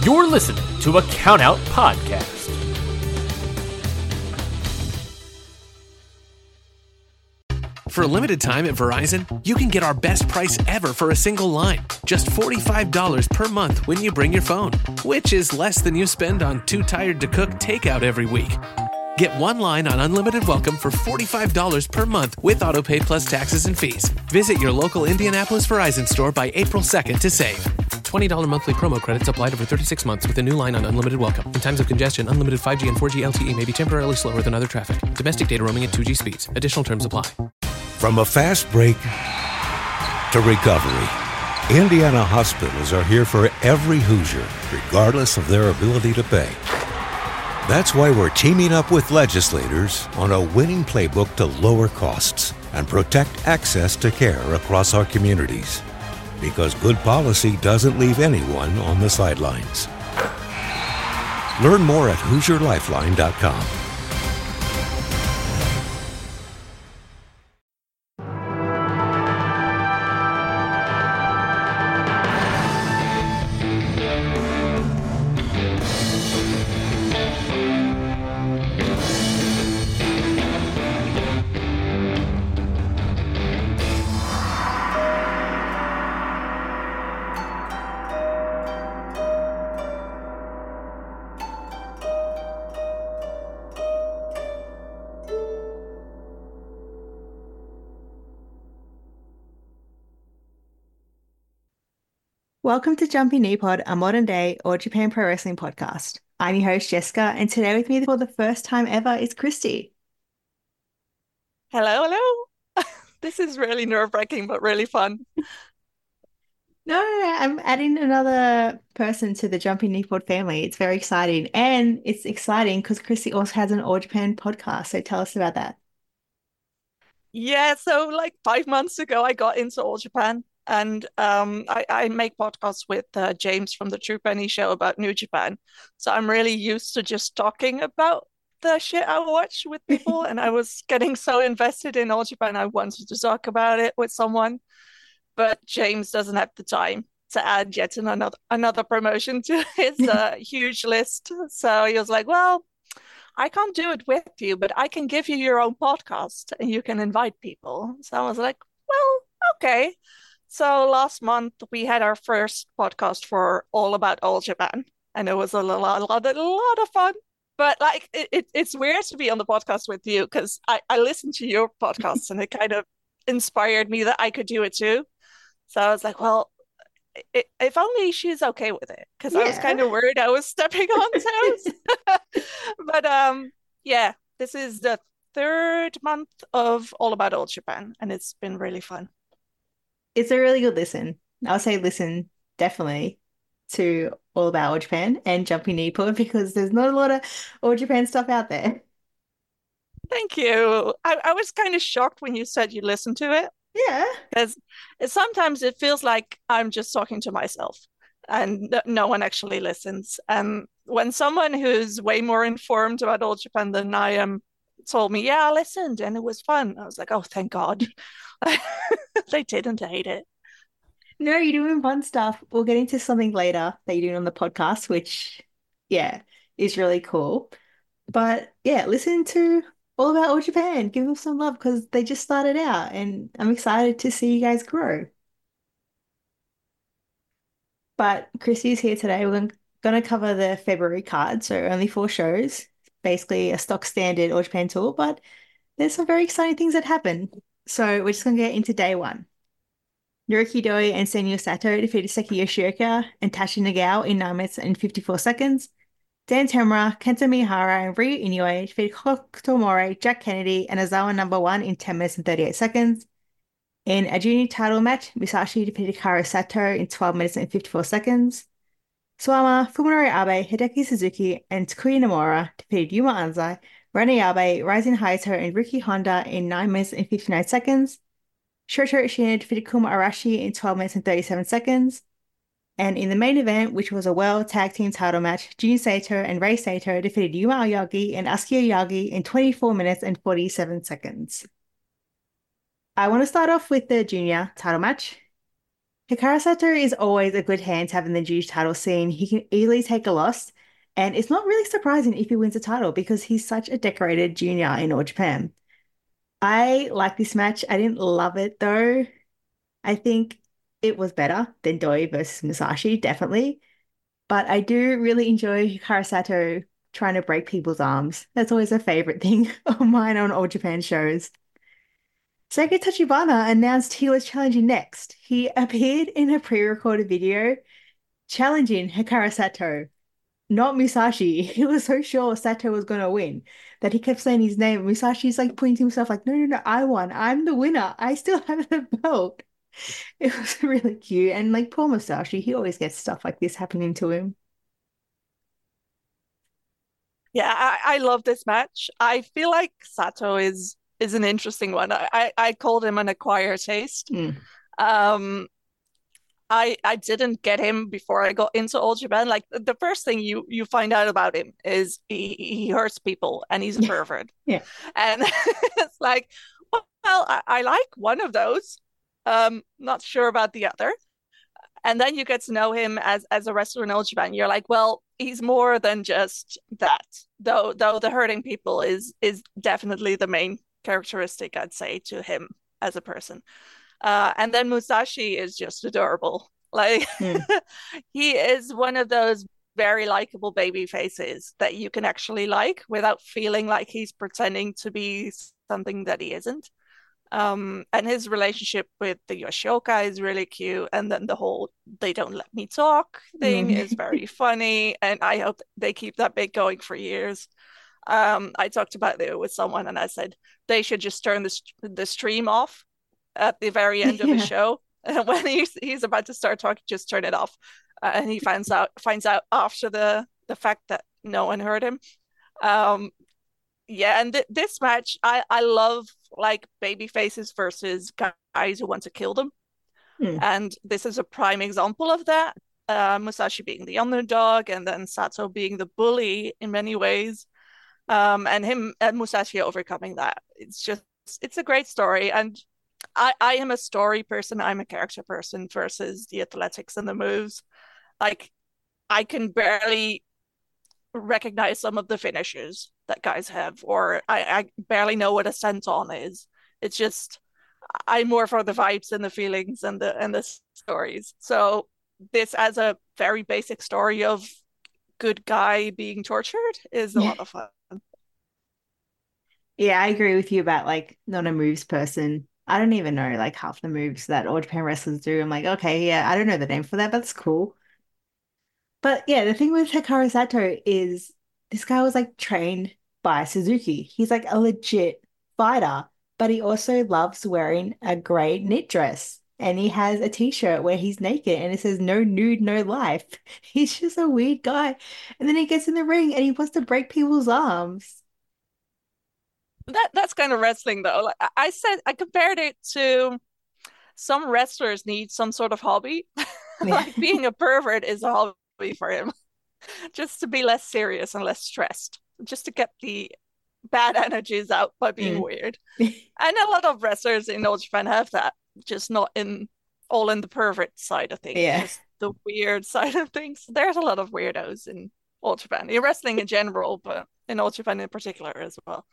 You're listening to a Countout Podcast. For a limited time at Verizon, you can get our best price ever for a single line. Just $45 per month when you bring your phone, which is less than you spend on Too Tired to Cook takeout every week. Get one line on Unlimited Welcome for $45 per month with AutoPay plus taxes and fees. Visit your local Indianapolis Verizon store by April 2nd to save. $20 monthly promo credits applied over 36 months with a new line on Unlimited Welcome. In times of congestion, unlimited 5G and 4G LTE may be temporarily slower than other traffic. Domestic data roaming at 2G speeds. Additional terms apply. From a fast break to recovery, Indiana hospitals are here for every Hoosier, regardless of their ability to pay. That's why we're teaming up with legislators on a winning playbook to lower costs and protect access to care across our communities. Because good policy doesn't leave anyone on the sidelines. Learn more at HoosierLifeline.com. Welcome to Jumping Knee Pod, a modern-day All Japan Pro Wrestling podcast. I'm your host, Jessica, and today with me for the first time ever is Christy. Hello, hello. This is really nerve-wracking, but really fun. No, I'm adding another person to the Jumping Knee Pod family. It's very exciting. And it's exciting because Christy also has an All Japan podcast. So tell us about that. Yeah, so like 5 months ago, I got into All Japan. And I make podcasts with James from the True Penny Show about New Japan. So I'm really used to just talking about the shit I watch with people. And I was getting so invested in All Japan, I wanted to talk about it with someone. But James doesn't have the time to add yet another promotion to his huge list. So he was like, well, I can't do it with you, but I can give you your own podcast and you can invite people. So I was like, well, okay. So last month we had our first podcast for All About All Japan, and it was a lot of fun. But like it's weird to be on the podcast with you because I listened to your podcasts and it kind of inspired me that I could do it too. So I was like, well, if only she's okay with it, because I was kind of worried I was stepping on toes. But yeah, this is the third month of All About All Japan, and it's been really fun. It's a really good listen. I'll say listen definitely to All About All Japan and Jumping Knee Pod because there's not a lot of All Japan stuff out there. Thank you. I was kind of shocked when you said you listened to it. Yeah. Because sometimes it feels like I'm just talking to myself and no one actually listens. And when someone who's way more informed about All Japan than I am told me, yeah, I listened and it was fun, I was like, oh, thank God. They didn't hate it. No, you're doing fun stuff. We'll get into something later that you're doing on the podcast, which, yeah, is really cool. But yeah, listen to All About All Japan. Give them some love because they just started out and I'm excited to see you guys grow. But Chrissy's here today. We're going to cover the February card. So only 4 shows, basically a stock standard All Japan tour, but there's some very exciting things that happen. So we're just going to get into day 1. Naruki Doi and Senyu Sato defeated Seki Yoshioka and Tachi Nagao in 9 minutes and 54 seconds. Dan Tamura, Kenta Miyahara, and Ryu Inoue defeated Hokuto More, Jack Kennedy, and Azawa No. 1 in 10 minutes and 38 seconds. In a junior title match, Musashi defeated Kaoru Sato in 12 minutes and 54 seconds. Suwama, Fuminori Abe, Hideki Suzuki, and Takuya Nomura defeated Yuma Anzai, Rene Abe, Rising Hayato, and Riki Honda in 9 minutes and 59 seconds. Shota Ishino defeated Kuma Arashi in 12 minutes and 37 seconds. And in the main event, which was a World Tag Team title match, Jun Saito and Rei Saito defeated Yuma Aoyagi and Asuka Aoyagi in 24 minutes and 47 seconds. I want to start off with the junior title match. Hikaru Sato is always a good hand to have in the junior title scene. He can easily take a loss, and it's not really surprising if he wins a title because he's such a decorated junior in All Japan. I like this match. I didn't love it though. I think it was better than Doi versus Musashi, definitely. But I do really enjoy Hikaru Sato trying to break people's arms. That's always a favorite thing of mine on All Japan shows. Seigo Tachibana announced he was challenging next. He appeared in a pre-recorded video challenging Hikaru Sato, not Musashi. He was so sure Sato was going to win that he kept saying his name. Musashi's like pointing to himself like, no, no, no, I won. I'm the winner. I still have the belt. It was really cute. And like poor Musashi, he always gets stuff like this happening to him. Yeah, I love this match. I feel like Sato is an interesting one. I called him an acquired taste. Mm. Um, I didn't get him before I got into All Japan. Like the first thing you find out about him is he hurts people and he's a pervert. Yeah. And it's like, well, I like one of those. Not sure about the other. And then you get to know him as a wrestler in All Japan. You're like, well, he's more than just that. Though the hurting people is definitely the main characteristic I'd say to him as a person. And then Musashi is just adorable. Like Mm. he is one of those very likable baby faces that you can actually like without feeling like he's pretending to be something that he isn't. And his relationship with the Yoshioka is really cute. And then the whole they don't let me talk thing is Mm. very funny. And I hope they keep that bit going for years. I talked about it with someone and I said they should just turn the stream off at the very end of the Yeah. show. And when he's about to start talking, just turn it off. And he finds out after the fact that no one heard him. Um, yeah, and this match, I love like baby faces versus guys who want to kill them, Mm. and this is a prime example of that. Musashi being the underdog, and then Sato being the bully in many ways, and him and Musashi overcoming that. It's a great story, and I am a story person. I'm a character person versus the athletics and the moves. Like I can barely recognize some of the finishes that guys have, or I barely know what a senton is. It's just I'm more for the vibes and the feelings and the stories. So this as a very basic story of good guy being tortured is a Yeah. lot of fun. Yeah, I agree with you about like not a moves person. I don't even know like half the moves that All Japan wrestlers do. I'm like, okay, yeah, I don't know the name for that, but it's cool. But yeah, the thing with Hikaru Sato is this guy was like trained by Suzuki. He's like a legit fighter, but he also loves wearing a grey knit dress. And he has a t-shirt where he's naked and it says no nude, no life. He's just a weird guy. And then he gets in the ring and he wants to break people's arms. That's kind of wrestling though. Like I said, I compared it to some wrestlers need some sort of hobby. Yeah. Like being a pervert is a hobby for him, just to be less serious and less stressed, just to get the bad energies out by being Mm. weird. And a lot of wrestlers in Old Japan have that, just not in all in the pervert side of things, Yeah. just the weird side of things. There's a lot of weirdos in Old Japan, in wrestling in general, but in Old Japan in particular as well.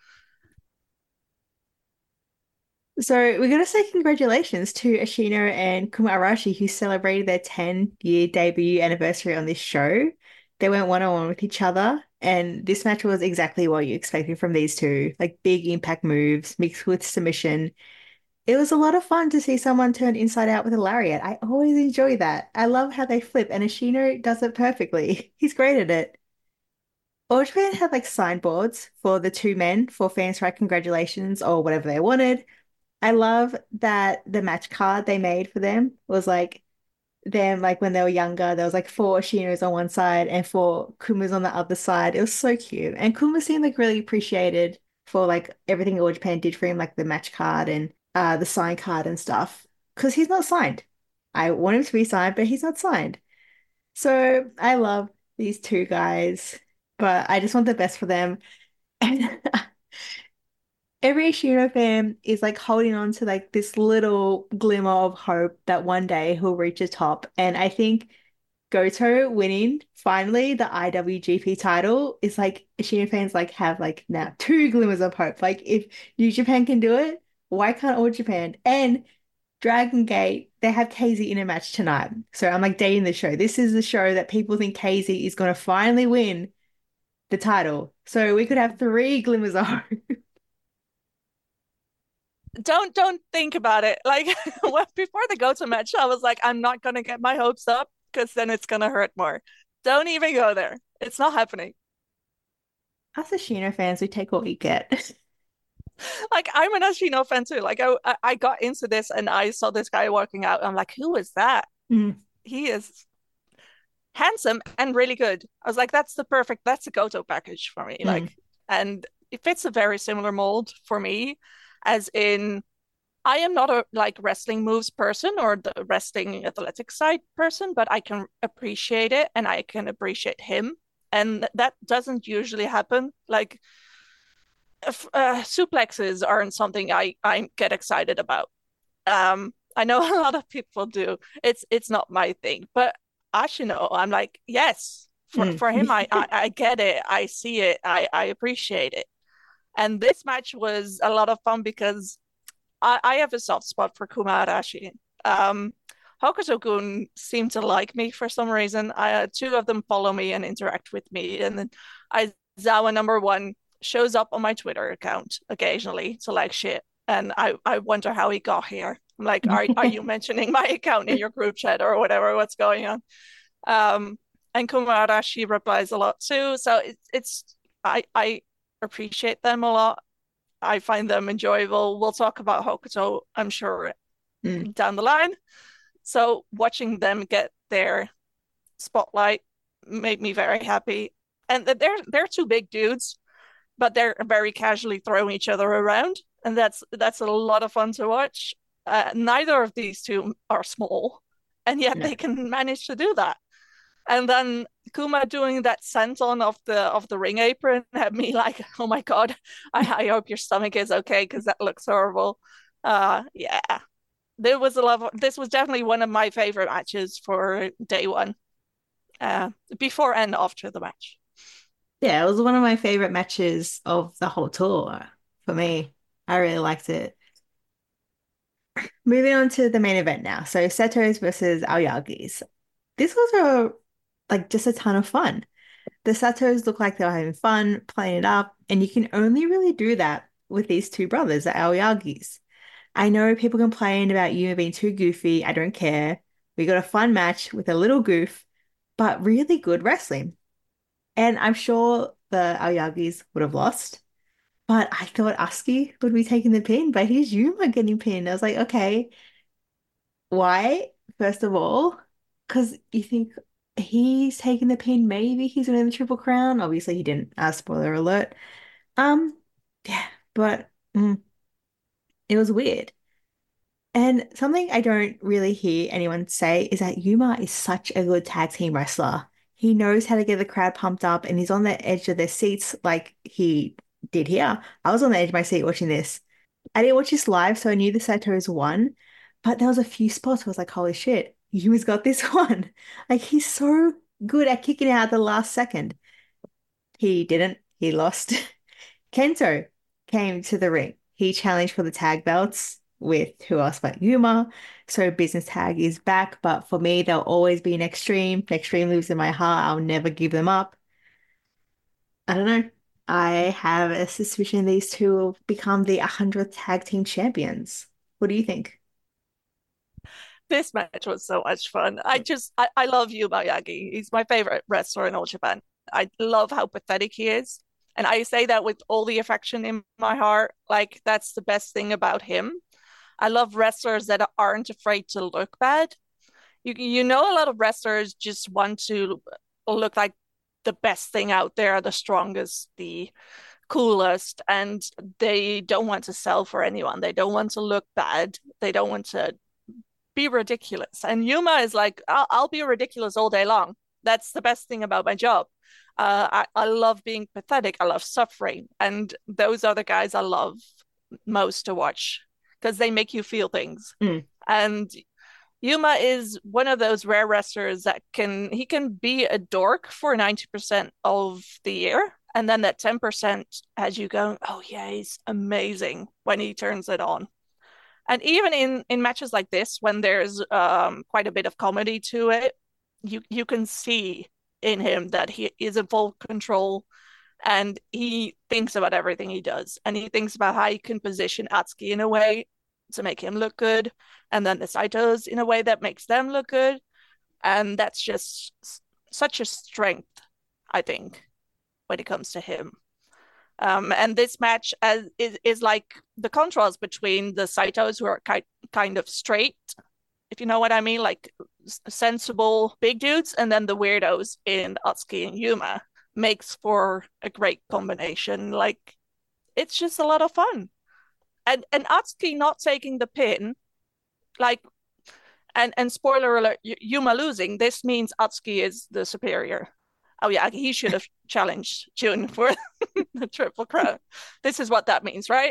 So we're gonna say congratulations to Ashino and Kuma Arashi who celebrated their 10-year debut anniversary on this show. They went one-on-one with each other, and this match was exactly what you expected from these two, like big impact moves mixed with submission. It was a lot of fun to see someone turn inside out with a lariat. I always enjoy that. I love how they flip, and Ashino does it perfectly. He's great at it. All Japan had like signboards for the two men for fans to write congratulations or whatever they wanted. I love that the match card they made for them was like them like when they were younger. There was like four Shinos on one side and four Kumas on the other side. It was so cute. And Kuma seemed like really appreciated for like everything All Japan did for him, like the match card and the sign card and stuff. Because he's not signed. I want him to be signed, but he's not signed. So I love these two guys, but I just want the best for them. And every Shino fan is like holding on to like this little glimmer of hope that one day he'll reach the top. And I think Goto winning finally the IWGP title is like Shino fans like have like now two glimmers of hope. Like if New Japan can do it, why can't All Japan? And Dragon Gate, they have KZ in a match tonight. So I'm like dating the show. This is the show that people think KZ is going to finally win the title. So we could have three glimmers of hope. Don't think about it. Like before the Goto match, I was like, I'm not gonna get my hopes up because then it's gonna hurt more. Don't even go there. It's not happening. Us as Shino fans, we take what we get. Like I'm an Ashino fan too. Like I got into this and I saw this guy working out. I'm like, who is that? Mm, He is handsome and really good. I was like, that's a Goto package for me. mm, And it fits a very similar mold for me, as in I am not a like wrestling moves person or the wrestling athletic side person, but I can appreciate it and I can appreciate him. And that doesn't usually happen. Like suplexes aren't something I get excited about. I know a lot of people do. It's not my thing, but Ashino, I'm like, yes, mm. for him, I get it, I see it, I appreciate it. And this match was a lot of fun because I have a soft spot for Kuma Arashi. Um, Hokuto-gun seemed to like me for some reason. Two of them follow me and interact with me, and then Aizawa number one shows up on my Twitter account occasionally to like shit, and I wonder how he got here. I'm like, are you mentioning my account in your group chat or whatever? What's going on? And Kuma Arashi replies a lot too, so I appreciate them a lot. I find them enjoyable. We'll talk about Hokuto, I'm sure, Mm. down the line. So watching them get their spotlight made me very happy. And they're two big dudes, but they're very casually throwing each other around, and that's a lot of fun to watch. Neither of these two are small, and yet No. they can manage to do that. And then Kuma doing that senton of the ring apron had me like, oh my God, I hope your stomach is okay because that looks horrible. Yeah, this was definitely one of my favorite matches for day one, before and after the match. Yeah, it was one of my favorite matches of the whole tour for me. I really liked it. Moving on to the main event now. So Seto's versus Aoyagi's. This was just a ton of fun. The Satos look like they were having fun, playing it up, and you can only really do that with these two brothers, the Aoyagis. I know people complain about you being too goofy. I don't care. We got a fun match with a little goof, but really good wrestling. And I'm sure the Aoyagis would have lost, but I thought Asuki would be taking the pin, but here's Yuma getting pinned. I was like, okay, why? First of all, because you think he's taking the pin, maybe he's winning the Triple Crown. Obviously, he didn't. Spoiler alert. Um, yeah, but it was weird. And something I don't really hear anyone say is that Yuma is such a good tag team wrestler. He knows how to get the crowd pumped up and he's on the edge of their seats like he did here. I was on the edge of my seat watching this. I didn't watch this live, so I knew the Satos won, but there was a few spots where I was like, holy shit, Yuma's got this one. Like he's so good at kicking out at the last second. He didn't. He lost. Kento came to the ring. He challenged for the tag belts with who else but Yuma. So business tag is back, but for me, they'll always be an extreme. Extreme lives in my heart. I'll never give them up. I don't know. I have a suspicion these two will become the 100th tag team champions. What do you think? This match was so much fun. I love Yuba Yagi. He's my favorite wrestler in all Japan. I love how pathetic he is. And I say that with all the affection in my heart. Like, that's the best thing about him. I love wrestlers that aren't afraid to look bad. You know, a lot of wrestlers just want to look like the best thing out there, the strongest, the coolest, and they don't want to sell for anyone. They don't want to look bad. They don't want to be ridiculous. And Yuma is like, I'll be ridiculous all day long. That's the best thing about my job. I love being pathetic. I love suffering. And those are the guys I love most to watch because they make you feel things. Mm. And Yuma is one of those rare wrestlers that he can be a dork for 90% of the year. And then that 10% has you going, oh yeah, he's amazing when he turns it on. And even in matches like this, when there's quite a bit of comedy to it, you can see in him that he is in full control and he thinks about everything he does. And he thinks about how he can position Atsuki in a way to make him look good, and then the Saitos in a way that makes them look good. And that's just such a strength, I think, when it comes to him. And this match is like the contrast between the Saitos, who are kind of straight, if you know what I mean, like sensible big dudes, and then the weirdos in Atsuki and Yuma makes for a great combination. Like, it's just a lot of fun. And Atsuki not taking the pin, like, and spoiler alert, Yuma losing, this means Atsuki is the superior. Oh yeah, he should have challenged Jun for the Triple Crown. This is what that means, right?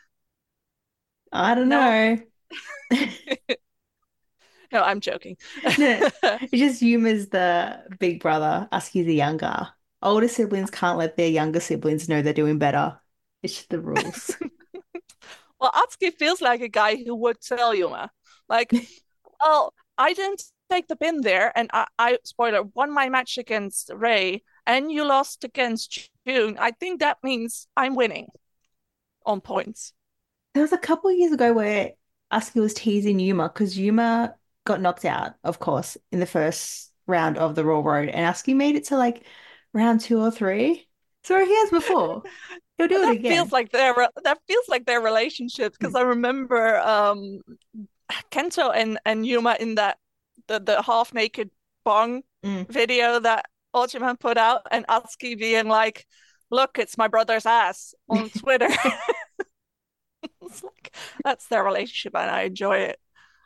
I don't No. know. No, I'm joking. No, it's just Yuma's the big brother, Asuki's the younger. Older siblings can't let their younger siblings know they're doing better. It's just the rules. Well, Atsuki feels like a guy who would tell Yuma, like, well, I didn't take the pin there, and I spoiler, won my match against Ray, and you lost against June. I think that means I'm winning on points. There was a couple of years ago where Asuki was teasing Yuma because Yuma got knocked out, of course, in the first round of the Royal Road, and Asuki made it to like round 2 or 3. So he has before. He'll do it That again. feels like their relationships, because I remember Kento and Yuma in that the half naked bong video that Ultraman put out, and Atsuki being like, "Look, it's my brother's ass" on Twitter. It's like, that's their relationship, and I enjoy it.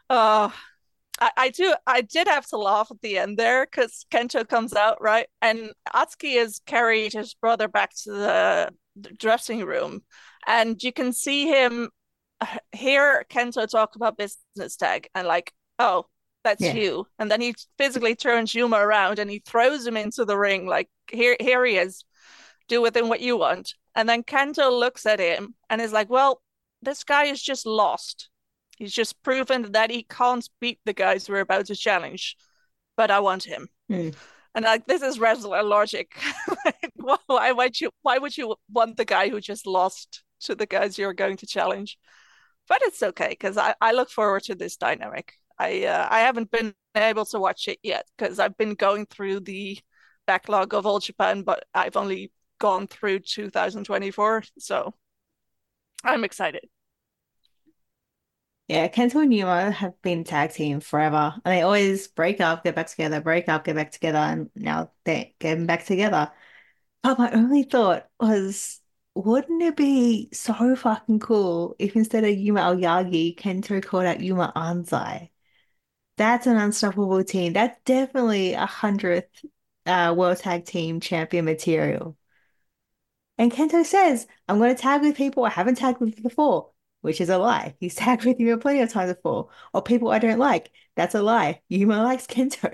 I did have to laugh at the end there because Kento comes out, right? And Atsuki has carried his brother back to the dressing room, and you can see him hear Kento talk about business tag and like, oh, that's you. And then he physically turns Yuma around and he throws him into the ring, like, here he is. Do with him what you want. And then Kento looks at him and is like, well, this guy is just lost. He's just proven that he can't beat the guys we're about to challenge, but I want him. And like, this is wrestler logic. Why would you want the guy who just lost to the guys you're going to challenge? But it's okay because I look forward to this dynamic. I haven't been able to watch it yet because I've been going through the backlog of All Japan, but I've only gone through 2024, so I'm excited. Yeah, Kento and Yuma have been tag team forever, and they always break up, get back together, break up, get back together, and now they're getting back together. But my only thought was, wouldn't it be so fucking cool if instead of Yuma Aoyagi, Kento called out Yuma Anzai? That's an unstoppable team. That's definitely 100th World Tag Team Champion material. And Kento says, I'm going to tag with people I haven't tagged with before, which is a lie. He's tagged with you plenty of times before. Or people I don't like. That's a lie. Yuma likes Kento.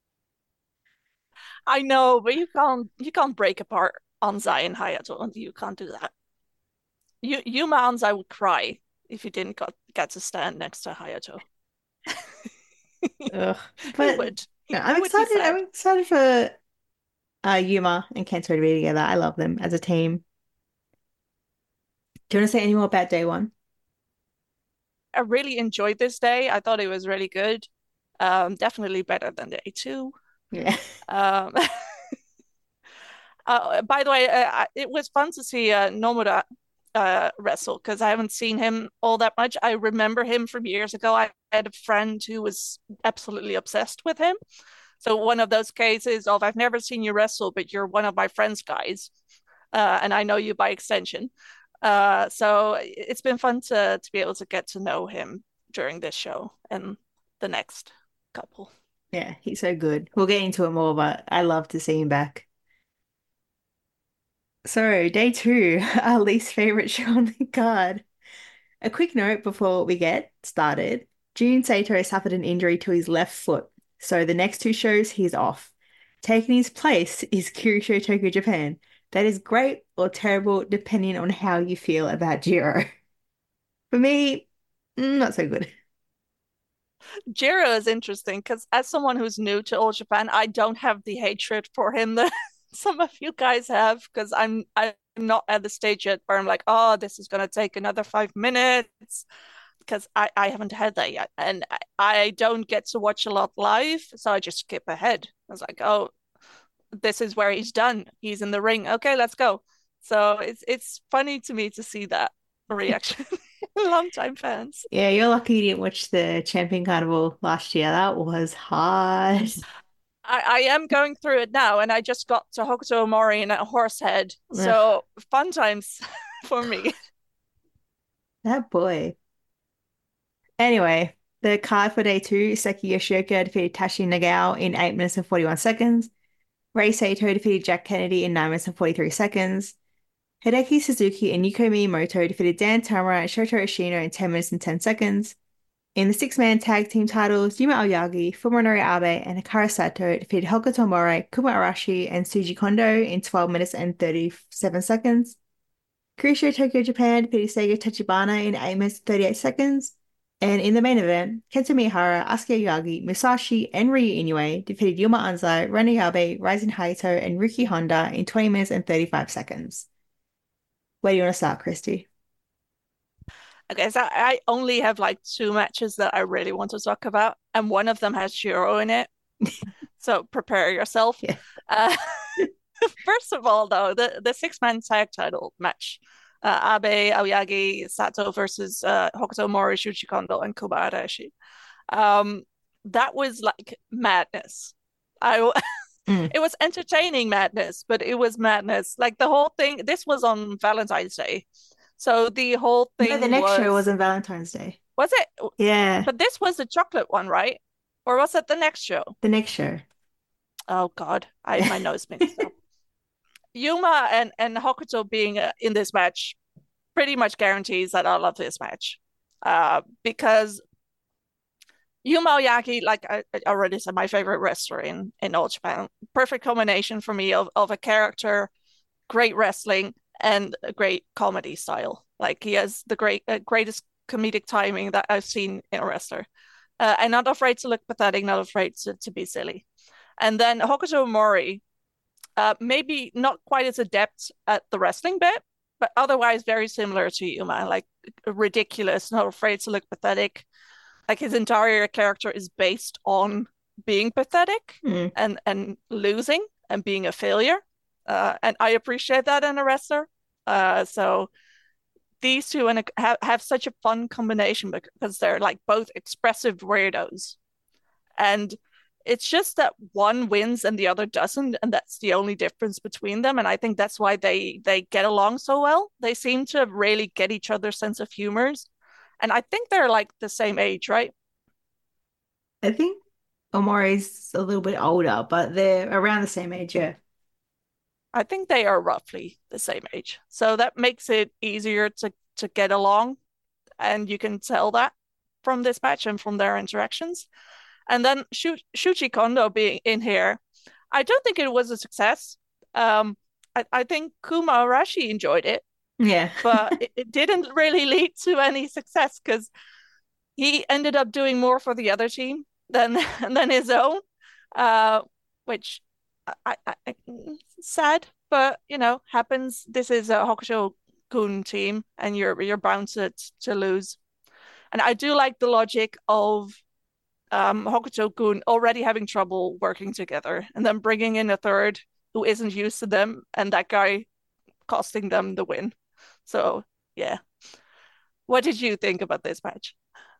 I know, but you can't break apart Anzai and Hayato. You can't do that. Yuma Anzai would cry if he didn't get to stand next to Hayato. Ugh. But would. No, I'm excited. I'm excited for Yuma and Kento to be together. I love them as a team. Do you want to say any more about day one? I really enjoyed this day. I thought it was really good. Definitely better than day two. Yeah. By the way, it was fun to see Nomura wrestle because I haven't seen him all that much. I remember him from years ago. I had a friend who was absolutely obsessed with him. So one of those cases of I've never seen you wrestle, but you're one of my friends' guys, and I know you by extension. So it's been fun to be able to get to know him during this show and the next couple. Yeah, he's so good. We'll get into it more, but I love to see him back. So, day two, our least favorite show on the card. A quick note before we get started. Jun Saito suffered an injury to his left foot, so the next two shows he's off. Taking his place is Kyushu Tokyo Japan. That is great or terrible depending on how you feel about Jiro. For me, not so good. Jiro is interesting because as someone who's new to All Japan, I don't have the hatred for him that some of you guys have because I'm not at the stage yet where I'm like, oh, this is gonna take another 5 minutes because I haven't had that yet. And I don't get to watch a lot live, so I just skip ahead. I was like, oh, this is where he's done. He's in the ring. Okay, let's go. So it's funny to me to see that reaction. Longtime fans. Yeah, you're lucky you didn't watch the Champion Carnival last year. That was hard. I am going through it now, and I just got to Hokuto Mori and a horse head. Ugh, So fun times for me. that boy. Anyway, the card for day two, Seki Yoshioka defeated Tashi Nagao in 8 minutes and 41 seconds. Rei Saito defeated Jack Kennedy in 9 minutes and 43 seconds. Hideki Suzuki and Yuko Miyamoto defeated Dan Tamura and Shota Ishino in 10 minutes and 10 seconds. In the six-man tag team titles, Yuma Aoyagi, Fuminori Abe, and Hikaru Sato defeated Hokuto Mori, Kuma Arashi, and Tsuji Kondo in 12 minutes and 37 seconds. Kyushu Tokyo Japan defeated Seigo Tachibana in 8 minutes and 38 seconds. And in the main event, Kento Miyahara, Asuka Aoyagi, Musashi, and Ryu Inoue defeated Yuma Anzai, Ren Yabe, Ryzen Hayato, and Riki Honda in 20 minutes and 35 seconds. Where do you want to start, Christy? Okay, so I only have like two matches that I really want to talk about, and one of them has Shiro in it. So prepare yourself. Yeah. Uh, First of all, though, the six-man tag title match, Abe, Aoyagi, Sato versus Hokuto Mori, Shuji Kondo, and Kobayashi. That was like madness. I It was entertaining madness, but it was madness. Like the whole thing, this was on Valentine's Day. So the whole No, thing the next show was on Valentine's Day. was it? Yeah, But this was the chocolate one, right? Or was it the next show? the next show. Oh God, my nose mixed up. Yuma and Hokuto being in this match pretty much guarantees that I love this match. Because Yuma Oyaki, like I already said, my favorite wrestler in All Japan. Perfect combination for me of a character, great wrestling, and a great comedy style. Like he has the greatest comedic timing that I've seen in a wrestler. And not afraid to look pathetic, not afraid to be silly. And then Hokuto Mori, maybe not quite as adept at the wrestling bit, but otherwise very similar to Yuma, like ridiculous, not afraid to look pathetic. Like his entire character is based on being pathetic Mm. and losing and being a failure. And I appreciate that in a wrestler. So these two have such a fun combination because they're like both expressive weirdos. And it's just that one wins and the other doesn't, and that's the only difference between them. And I think that's why they get along so well. They seem to really get each other's sense of humors. And I think they're like the same age, right? I think Omori's a little bit older, but they're around the same age, yeah. I think they are roughly the same age. So that makes it easier to get along. And you can tell that from this match and from their interactions. And then Shuji Kondo being in here, I don't think it was a success. I think Kuma Arashi enjoyed it, Yeah. but it didn't really lead to any success because he ended up doing more for the other team than his own, which I sad, but you know, happens. This is a Hokusho-kun team, and you're bound to lose. And I do like the logic of Hokuto-kun already having trouble working together, and then bringing in a third who isn't used to them, and that guy costing them the win. So yeah, what did you think about this match?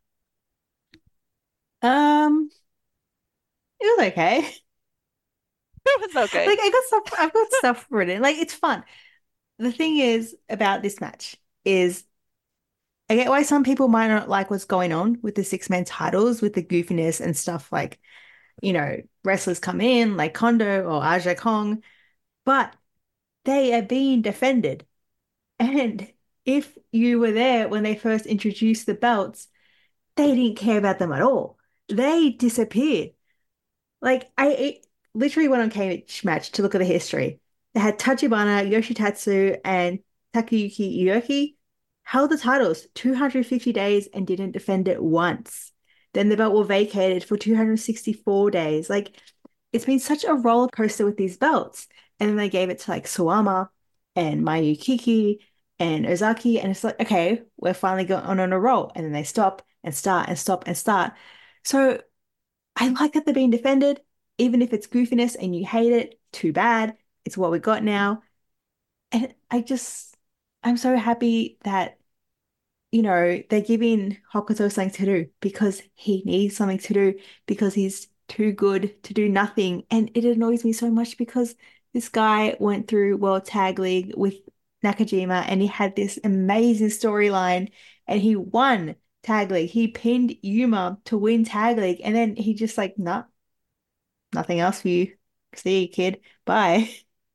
Um, it was okay. It was okay. Like I've got stuff written. Like it's fun. The thing is about this match is I get why some people might not like what's going on with the six-man titles, with the goofiness and stuff like, wrestlers come in like Kondo or Aja Kong, but they are being defended. And if you were there when they first introduced the belts, they didn't care about them at all. They disappeared. Like literally went on Cage Match to look at the history. They had Tachibana, Yoshitatsu, and Takayuki Inoki held the titles 250 days and didn't defend it once. Then the belt were vacated for 264 days. Like it's been such a roller coaster with these belts. And then they gave it to like Suwama and Mayu Kiki and Ozaki. And it's like, okay, we're finally going on a roll. And then they stop and start and stop and start. So I like that they're being defended, even if it's goofiness and you hate it, too bad. It's what we got now. And I'm so happy that, they're giving Hokuto something to do because he needs something to do because he's too good to do nothing. And it annoys me so much because this guy went through World Tag League with Nakajima and he had this amazing storyline and he won Tag League. He pinned Yuma to win Tag League and then he just like, nah, nothing else for you. See you, kid. Bye.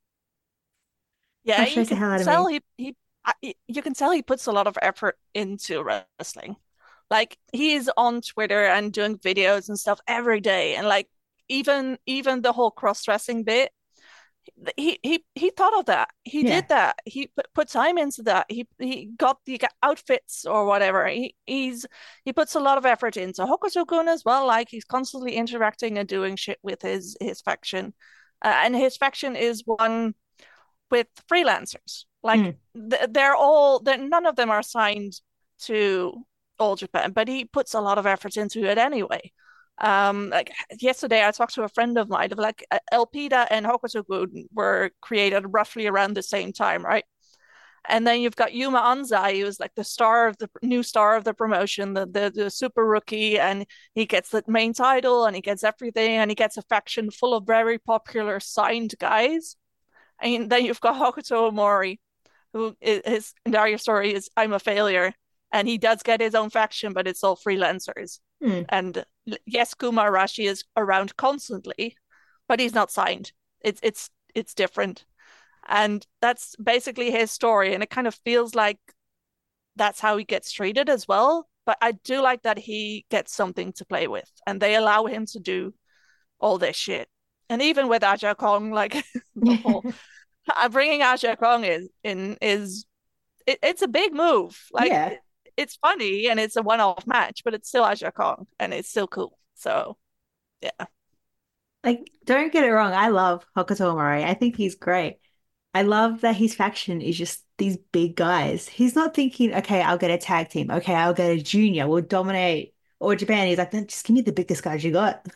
Yeah, That you shows the can hell out of tell me. you can tell he puts a lot of effort into wrestling. Like he's on Twitter and doing videos and stuff every day, and like even the whole cross-dressing bit, he thought of that. He Yeah. did that. He put time into that. He got the outfits or whatever. He puts a lot of effort into Hokuto-kun as well. Like he's constantly interacting and doing shit with his faction, and his faction is one with freelancers. Like Mm. they're none of them are signed to All Japan, but he puts a lot of effort into it anyway. Like yesterday, I talked to a friend of mine. Like Elpida and Hokuto-gun were created roughly around the same time, right? And then you've got Yuma Anzai, who's like the star of the new star of the promotion, the super rookie, and he gets the main title and he gets everything, and he gets a faction full of very popular signed guys. And then you've got Hokuto Omori, who his entire story is I'm a failure. And he does get his own faction, but it's all freelancers. Mm. And yes, Kuma Arashi is around constantly, but he's not signed. It's different. And that's basically his story. And it kind of feels like that's how he gets treated as well. But I do like that he gets something to play with and they allow him to do all this shit. And even with Aja Kong, like the whole bringing Aja Kong it's a big move. Like Yeah. it's funny and it's a one-off match, but it's still Aja Kong and it's still cool. So yeah. Like, don't get it wrong. I love Hokuto Omori. I think he's great. I love that his faction is just these big guys. He's not thinking, okay, I'll get a tag team. Okay, I'll get a junior. We'll dominate or Japan. He's like, "Then just give me the biggest guys you got."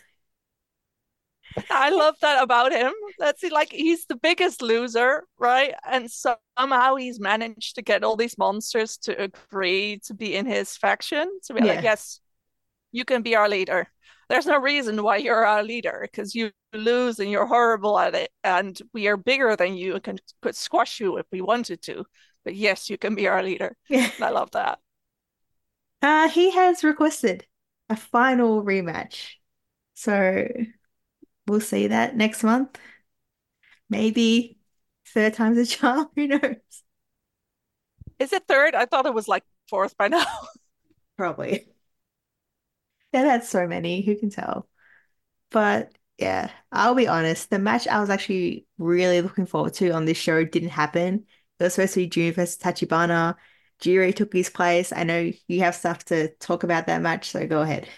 I love that about him. That's it, like he's the biggest loser, right? And somehow he's managed to get all these monsters to agree to be in his faction, to be like, Yeah. yes, you can be our leader. There's no reason why you're our leader because you lose and you're horrible at it, and we are bigger than you and could squash you if we wanted to. But yes, you can be our leader. Yeah. And I love that. He has requested a final rematch. So we'll see that next month. Maybe third time's a charm. Who knows? Is it third? I thought it was like fourth by now. Probably. They've had so many, who can tell? But yeah, I'll be honest, the match I was actually really looking forward to on this show didn't happen. It was supposed to be June versus Tachibana. Jiri took his place. I know you have stuff to talk about that match, so go ahead.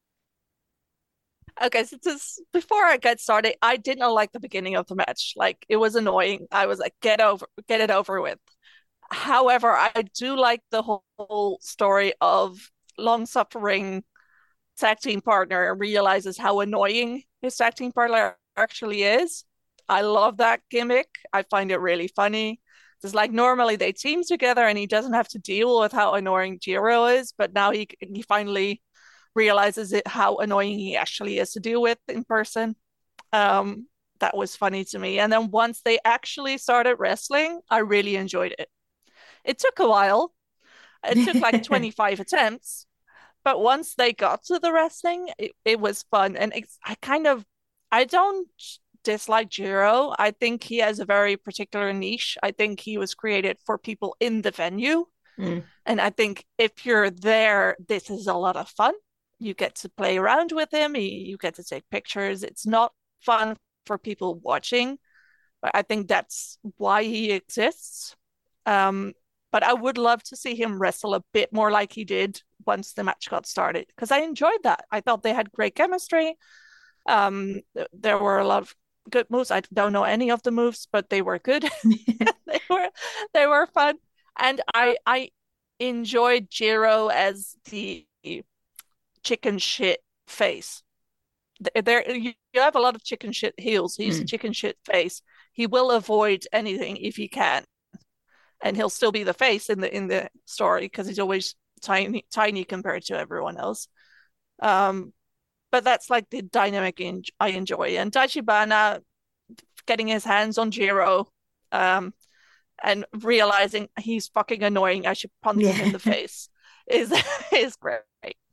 Okay, so just before I get started, I did not like the beginning of the match. Like it was annoying. I was like, get it over with. However, I do like the whole story of long-suffering tag team partner realizes how annoying his tag team partner actually is. I love that gimmick. I find it really funny. It's like normally they team together and he doesn't have to deal with how annoying Jiro is, but now he finally realizes how annoying he actually is to deal with in person. That was funny to me. And then once they actually started wrestling, I really enjoyed it. It took a while. It took like 25 attempts, but once they got to the wrestling, it was fun. And I don't dislike Jiro. I think he has a very particular niche. I think he was created for people in the venue. Mm. And I think if you're there, this is a lot of fun. You get to play around with him, you get to take pictures. It's not fun for people watching, but I think that's why he exists. Um, but I would love to see him wrestle a bit more like he did once the match got started, because I enjoyed that. I thought they had great chemistry. There were a lot of good moves. I don't know any of the moves, but they were good. They were they were fun. And I enjoyed Jiro as the chicken shit face. There you have a lot of chicken shit heels. He's a Mm. chicken shit face. He will avoid anything if he can, and he'll still be the face in the story because he's always tiny compared to everyone else. Um, but that's like the dynamic I enjoy. And Tachibana getting his hands on Jiro, um, and realizing he's fucking annoying, I should punch him in Yeah. the face is is great.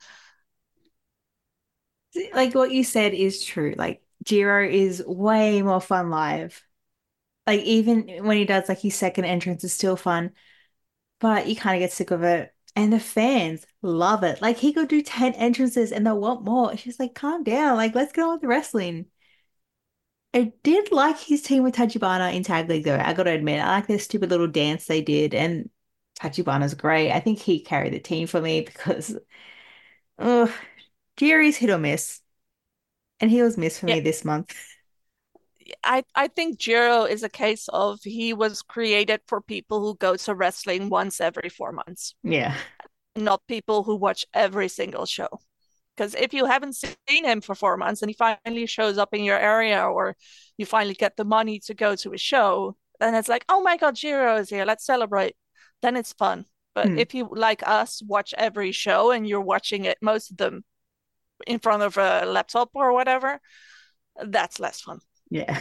Like what you said is true. Like Jiro is way more fun live. Like even when he does like his second entrance is still fun, but you kind of get sick of it. And the fans love it. Like he could do 10 entrances and they'll want more. It's just like calm down. Like let's get on with the wrestling. I did like his team with Tachibana in Tag League though. I gotta admit, I like their stupid little dance they did, and Tachibana's great. I think he carried the team for me because oh, Jerry's hit or miss. And he was missed for Yeah, me this month. I think Jiro is a case of he was created for people who go to wrestling once every 4 months, Yeah. not people who watch every single show. Because if you haven't seen him for 4 months and he finally shows up in your area, or you finally get the money to go to a show, then it's like, oh my God, Jiro is here. Let's celebrate. Then it's fun. But Hmm. if you, like us, watch every show and you're watching it, most of them in front of a laptop or whatever, that's less fun. Yeah.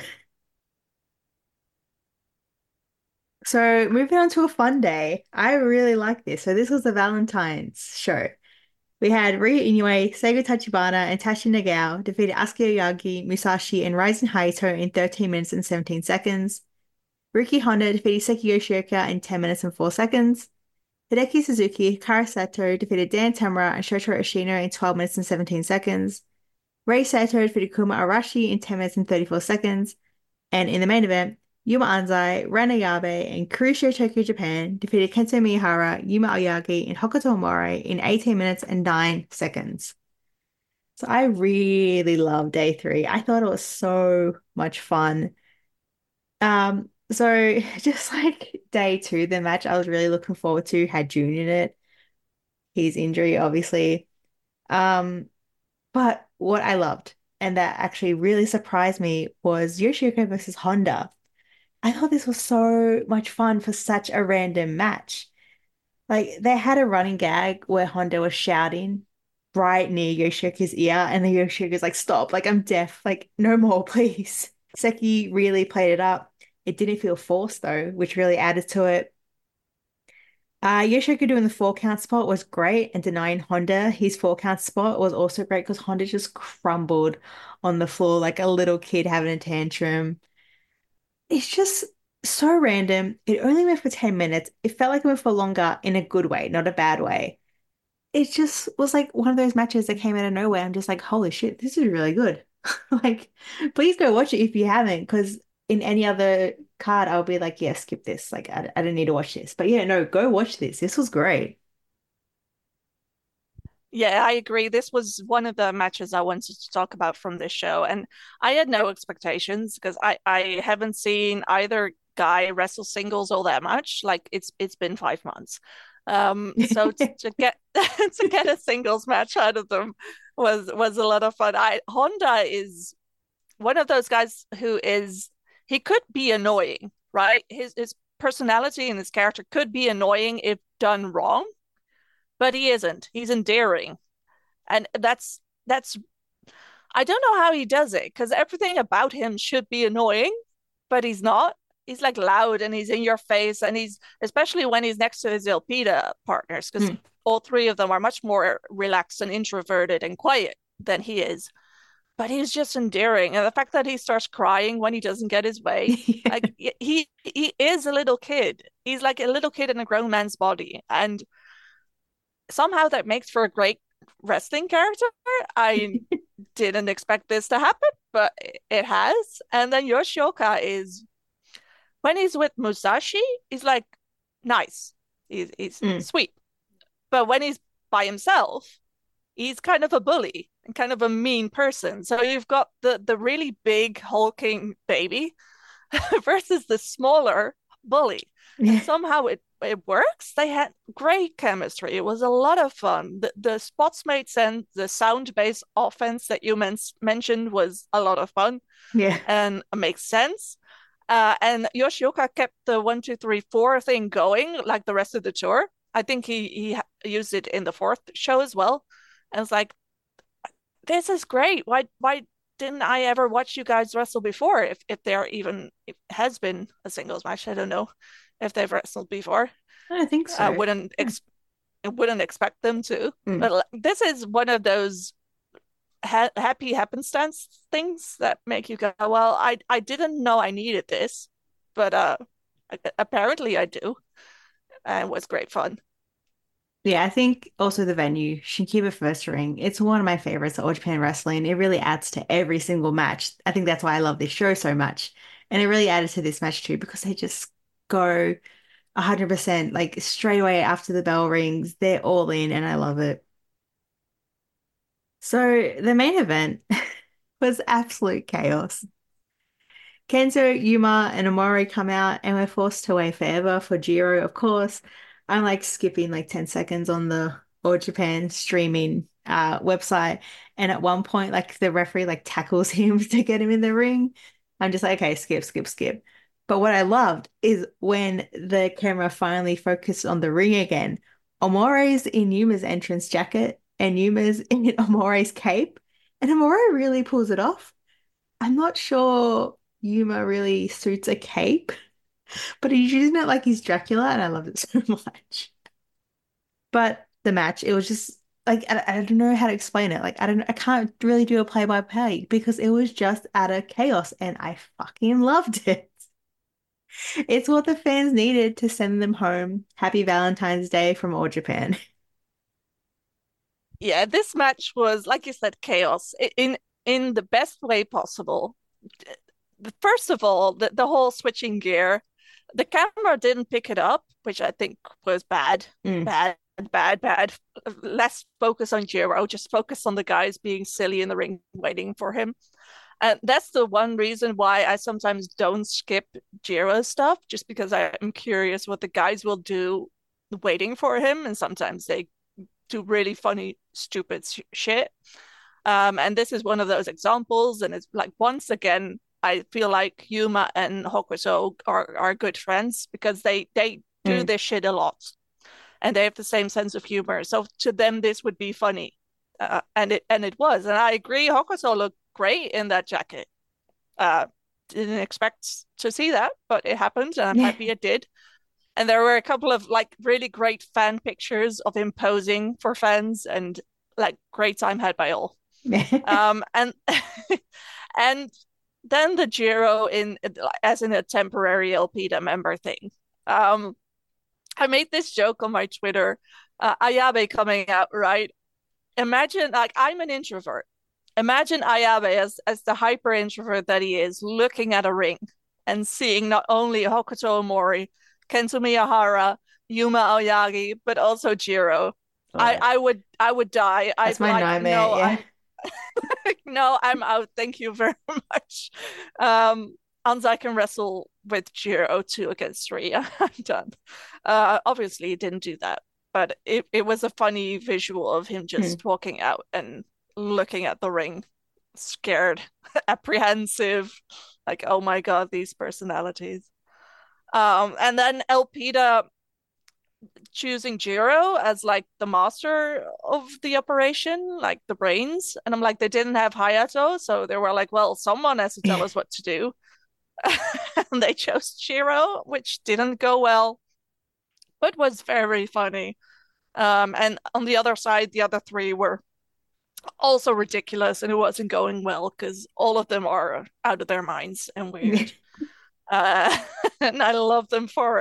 So moving on to a fun day. I really like this. So this was the Valentine's show. We had Ryu Inoue, Seigo Tachibana, and Tashi Nagao defeated Asuka Yagi, Musashi, and Ryzen Hayato in 13 minutes and 17 seconds. Riki Honda defeated Seki Yoshioka in 10 minutes and 4 seconds. Hideki Suzuki, Hikaru Sato defeated Dan Tamura and Shotaro Ashino in 12 minutes and 17 seconds. Rei Sato defeated Kuma Arashi in 10 minutes and 34 seconds. And in the main event, Yuma Anzai, Ren Ayabe, and Crucio Tokyo Japan defeated Kento Miyahara, Yuma Aoyagi, and Hokuto Omori in 18 minutes and 9 seconds. So I really loved day 3. I thought it was so much fun. So just like day 2, the match I was really looking forward to had June in it. His injury, obviously. Um, but what I loved and that actually really surprised me was Yoshioka versus Honda. I thought this was so much fun for such a random match. Like they had a running gag where Honda was shouting right near Yoshioka's ear, and then Yoshioka's like, "Stop! Like I'm deaf! Like no more, please." Seki really played it up. It didn't feel forced though, which really added to it. Yoshioka doing the 4 count spot was great, and denying Honda his 4 count spot was also great because Honda just crumbled on the floor like a little kid having a tantrum. It's just so random. It only went for 10 minutes. It felt like it went for longer in a good way, not a bad way. It just was like one of those matches that came out of nowhere. I'm just like, holy shit, this is really good. Like, please go watch it if you haven't, because in any other card, I'll be like, yeah, skip this. Like, I don't need to watch this. But yeah, no, go watch this. This was great. Yeah, I agree. This was one of the matches I wanted to talk about from this show, and I had no expectations because I haven't seen either guy wrestle singles all that much. Like it's been 5 months. So to get to get a singles match out of them was a lot of fun. I Honda is one of those guys who is he could be annoying, right? His personality and his character could be annoying if done wrong, but he isn't. He's endearing. And that's I don't know how he does it because everything about him should be annoying, but he's not. He's like loud and he's in your face, and he's especially when he's next to his Elpida partners, because Mm. all three of them are much more relaxed and introverted and quiet than he is. But he's just endearing, and the fact that he starts crying when he doesn't get his way, like he is a little kid, he's like a little kid in a grown man's body, and somehow that makes for a great wrestling character. I didn't expect this to happen, but it has. And then Yoshioka is, when he's with Musashi, he's like nice. He's sweet. But when he's by himself, he's kind of a bully and kind of a mean person. So you've got the really big hulking baby versus the smaller bully. And somehow it works. They had great chemistry. It was a lot of fun. The spots mates and the sound-based offense that you mentioned was a lot of fun. Yeah. And it makes sense. And Yoshioka kept the 1, 2, 3, 4 thing going like the rest of the tour. I think he used it in the 4th show as well. And it's like, this is great. Why didn't I ever watch you guys wrestle before? If there even it has been a singles match, I don't know if they've wrestled before. I don't think so. I wouldn't expect them to. But this is one of those happy happenstance things that make you go, well, I didn't know I needed this, but apparently I do. And it was great fun. Yeah, I think also the venue, Shinkiba First Ring, it's one of my favorites of All Japan Wrestling. It really adds to every single match. I think that's why I love this show so much. And it really added to this match too, because they just go 100% like straight away after the bell rings. They're all in and I love it. So the main event was absolute chaos. Kento, Yuma, and Omori come out and we're forced to wait forever for Jiro, of course. I'm like skipping like 10 seconds on the All Japan streaming website. And at one point, like the referee like tackles him to get him in the ring. I'm just like, okay, skip, skip, skip. But what I loved is when the camera finally focused on the ring again, Omori's in Yuma's entrance jacket and Yuma's in Omori's cape. And Omori really pulls it off. I'm not sure Yuma really suits a cape, but he's using it like he's Dracula, and I love it so much. But the match, it was just like I don't know how to explain it. Like I can't really do a play-by-play because it was just utter chaos, and I fucking loved it. It's what the fans needed to send them home. Happy Valentine's Day from All Japan. Yeah, this match was, like you said, chaos in the best way possible. First of all, the whole switching gear, the camera didn't pick it up, which I think was bad. Bad. Less focus on Jiro, just focus on the guys being silly in the ring waiting for him. And that's the one reason why I sometimes don't skip Jiro stuff, just because I'm curious what the guys will do waiting for him. And sometimes they do really funny, stupid shit. And this is one of those examples. And it's like, once again, I feel like Yuma and Hokuto are good friends because they do this shit a lot. And they have the same sense of humor. So to them, this would be funny. And it was. And I agree, Hokuto looked great in that jacket. Didn't expect to see that, but it happened, and I'm happy it did. And there were a couple of like really great fan pictures of him posing for fans, and like great time had by all. And and then the Jiro as in a temporary Elpida member thing. I made this joke on my Twitter, Ayabe coming out, right? Imagine, like, I'm an introvert. Imagine Ayabe as the hyper introvert that he is, looking at a ring and seeing not only Hokuto Omori, Kento Miyahara, Yuma Aoyagi, but also Jiro. Oh. I would die. That's my nightmare. No, I'm out. Thank you very much. Anzai can wrestle with Jiro 2 against 3. I'm done. Obviously, he didn't do that, but it was a funny visual of him just walking out and looking at the ring, scared, apprehensive, like, oh my God, these personalities. And then Elpida choosing Jiro as like the master of the operation, like the brains. And I'm like, they didn't have Hayato, so they were like, well, someone has to tell us what to do. And they chose Jiro, which didn't go well, but was very funny. And on the other side, the other 3 were also ridiculous, and it wasn't going well because all of them are out of their minds and weird. And I love them for it.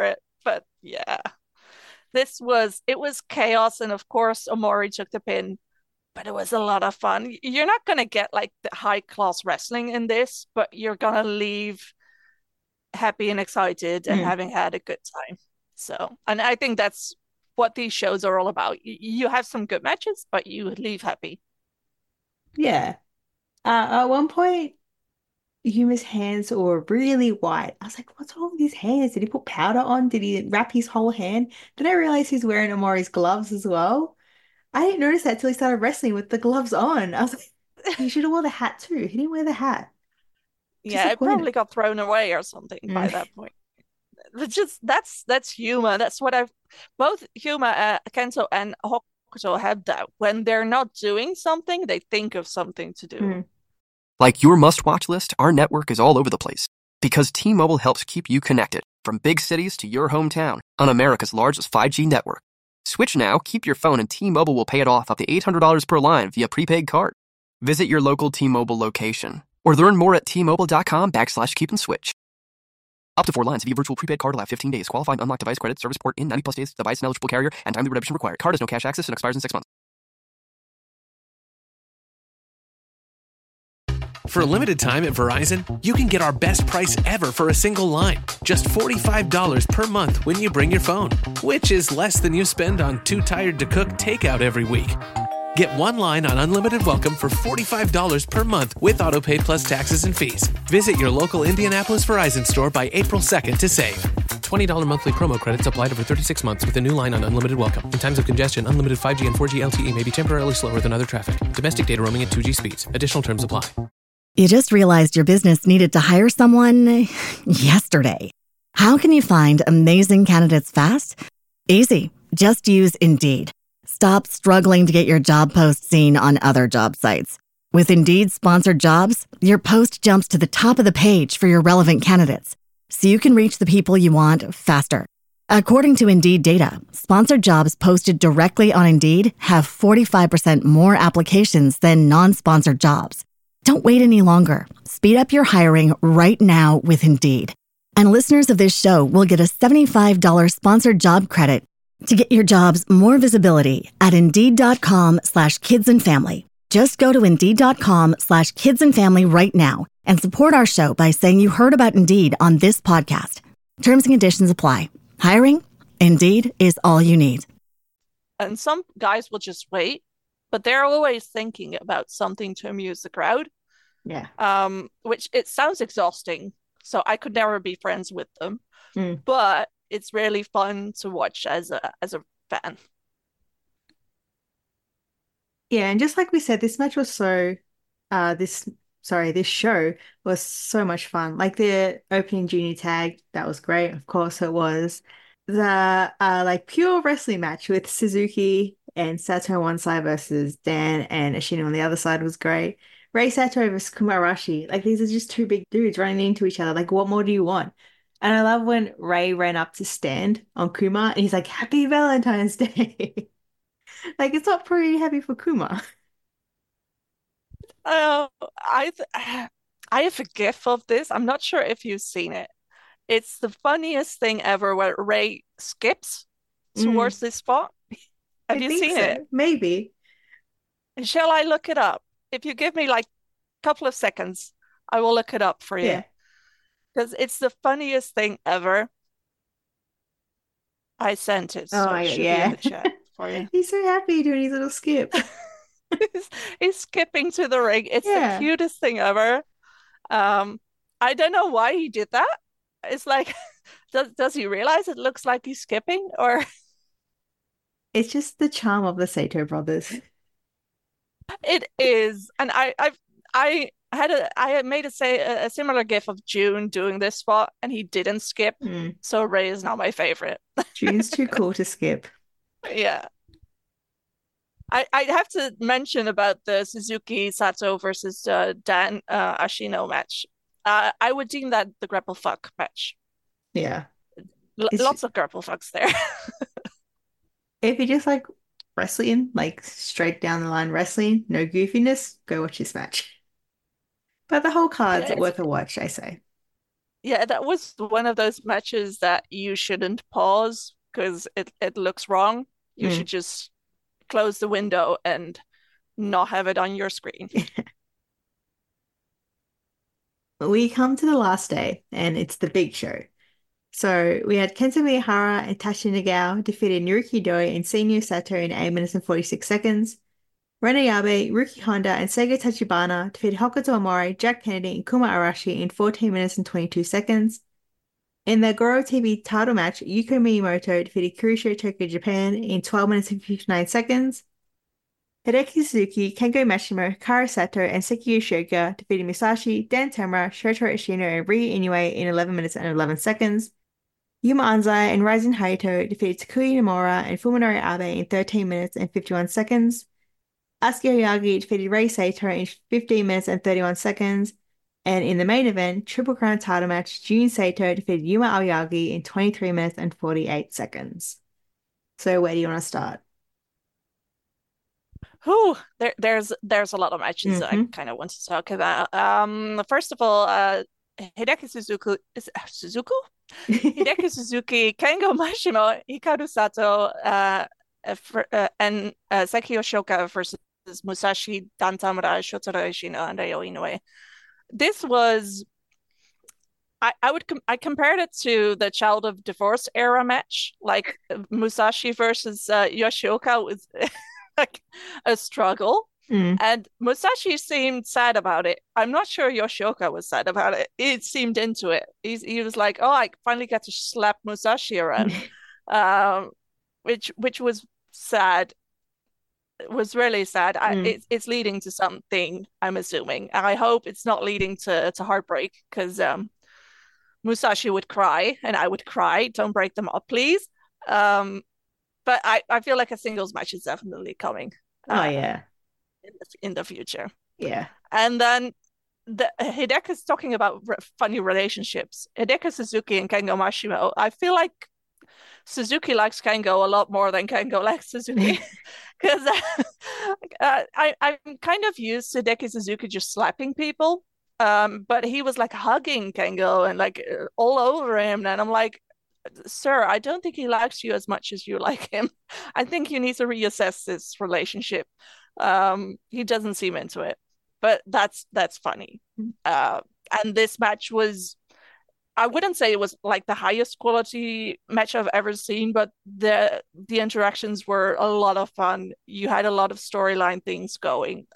But yeah, it was chaos, and of course Omori took the pin, but it was a lot of fun. You're not gonna get like the high class wrestling in this, but you're gonna leave happy and excited and Mm. having had a good time. So, and I think that's what these shows are all about. You have some good matches, but you leave happy. Yeah. At one point, Yuma's hands were really white. I was like, what's wrong with his hands? Did he put powder on? Did he wrap his whole hand? Then I realized he's wearing Omori's gloves as well. I didn't notice that till he started wrestling with the gloves on. I was like, he should have wore the hat too. He didn't wear the hat. Yeah, it Disappointed. probably got thrown away or something by Mm. that point. But just that's humor. That's what I've both Huma, Kento, and Hokuto have that. When they're not doing something, they think of something to do. Mm. Like your must-watch list, our network is all over the place. Because T-Mobile helps keep you connected. From big cities to your hometown on America's largest 5G network. Switch now, keep your phone, and T-Mobile will pay it off up to $800 per line via prepaid card. Visit your local T-Mobile location. Or learn more at T-Mobile.com/keep and switch. Up to 4 lines via virtual prepaid card will have 15 days. Qualified unlocked device credit. Service port in 90+ days. Device and eligible carrier. And timely redemption required. Card has no cash access and expires in 6 months. For a limited time at Verizon, you can get our best price ever for a single line. Just $45 per month when you bring your phone, which is less than you spend on Too Tired to Cook takeout every week. Get one line on Unlimited Welcome for $45 per month with AutoPay plus taxes and fees. Visit your local Indianapolis Verizon store by April 2nd to save. $20 monthly promo credits applied over 36 months with a new line on Unlimited Welcome. In times of congestion, unlimited 5G and 4G LTE may be temporarily slower than other traffic. Domestic data roaming at 2G speeds. Additional terms apply. You just realized your business needed to hire someone yesterday. How can you find amazing candidates fast? Easy. Just use Indeed. Stop struggling to get your job post seen on other job sites. With Indeed sponsored jobs, your post jumps to the top of the page for your relevant candidates, so you can reach the people you want faster. According to Indeed data, sponsored jobs posted directly on Indeed have 45% more applications than non-sponsored jobs. Don't wait any longer. Speed up your hiring right now with Indeed. And listeners of this show will get a $75 sponsored job credit to get your jobs more visibility at Indeed.com/kidsandfamily. Just go to Indeed.com/kidsandfamily right now and support our show by saying you heard about Indeed on this podcast. Terms and conditions apply. Hiring? Indeed is all you need. And some guys will just wait, but they're always thinking about something to amuse the crowd. Yeah. Which it sounds exhausting, so I could never be friends with them. Mm. But it's really fun to watch as a fan. Yeah, and just like we said, this match was this show was so much fun. Like the opening junior tag, that was great. Of course it was. The like pure wrestling match with Suzuki and Sato on one side versus Dan and Ashino on the other side was great. Ray Sato versus Kumarashi. Like these are just two big dudes running into each other. Like what more do you want? And I love when Ray ran up to stand on Kuma and he's like, Happy Valentine's Day. Like it's not pretty happy for Kuma. Uh, I have a gif of this. I'm not sure if you've seen it. It's the funniest thing ever where Ray skips towards this spot. Have I you think seen so. it? Maybe. Shall I look it up? If you give me like a couple of seconds, I will look it up for you. Yeah. Because it's the funniest thing ever. I sent it, so Oh it should be yeah. in the chat for you. He's so happy doing his little skip. He's skipping to the ring. It's the Yeah. cutest thing ever. I don't know why he did that. It's like, does he realize it looks like he's skipping, or It's just the charm of the Sato brothers. it is? And I had made a similar gif of June doing this spot, and he didn't skip. Mm. So Ray is now my favorite. June's too cool to skip. Yeah. I have to mention about the Suzuki Sato versus Dan Ashino match. I would deem that the grapple fuck match. Yeah. It's Lots of grapple fucks there. If you just like wrestling, like straight down the line wrestling, no goofiness, go watch this match. But the whole card's Yeah, worth a watch, I say. Yeah, that was one of those matches that you shouldn't pause because it looks wrong. You Mm. should just close the window and not have it on your screen. We come to the last day, and it's the big show. So we had Kento Miyahara and Tashi Nagao defeated Naruki Doi and Senior Sato in 8 minutes and 46 seconds. Ren Ayabe, Ruki Honda, and Seigo Tachibana defeated Hokuto Amore, Jack Kennedy, and Kuma Arashi in 14 minutes and 22 seconds. In the Goro TV title match, Yuko Miyamoto defeated Kurosho Tokyo Japan in 12 minutes and 59 seconds. Hideki Suzuki, Kengo Mashimo, Kara Sato, and Seki Yoshioka defeated Musashi, Dan Tamura, Shotaro Ishino, and Rii Inoue in 11 minutes and 11 seconds. Yuma Anzai and Ryzen Hayato defeated Takuya Nomura and Fuminori Abe in 13 minutes and 51 seconds. Asuka Oyagi defeated Rei Saito in 15 minutes and 31 seconds. And in the main event, Triple Crown title match, Jun Saito defeated Yuma Aoyagi in 23 minutes and 48 seconds. So where do you want to start? There's a lot of matches that I kind of want to talk about. First of all, Hideki Suzuki, Kengo Mashimo, Hikaru Sato, and Seki Yoshioka versus Musashi, Dan Tamura, Shotaro Ishino, and Ryo Inoue. This was I compared it to the Child of Divorce era match, like Musashi versus Yoshioka was like a struggle. And Musashi seemed sad about it. I'm not sure Yoshioka was sad about it. He seemed into it. He was like, "Oh, I finally got to slap Musashi around," which was sad. It was really sad. It's leading to something, I'm assuming. I hope it's not leading to heartbreak because Musashi would cry and I would cry. Don't break them up, please. But I feel like a singles match is definitely coming. Oh yeah. In the future. Yeah. And then Hideka's talking about funny relationships. Hideka Suzuki and Kengo Mashimo. I feel like Suzuki likes Kengo a lot more than Kengo likes Suzuki. Because I'm kind of used to Hideki Suzuki just slapping people. But he was like hugging Kengo and like all over him. And I'm like, sir, I don't think he likes you as much as you like him. I think you need to reassess this relationship. He doesn't seem into it, but that's funny. And this match was, I wouldn't say it was like the highest quality match I've ever seen, but the interactions were a lot of fun. You had a lot of storyline things going.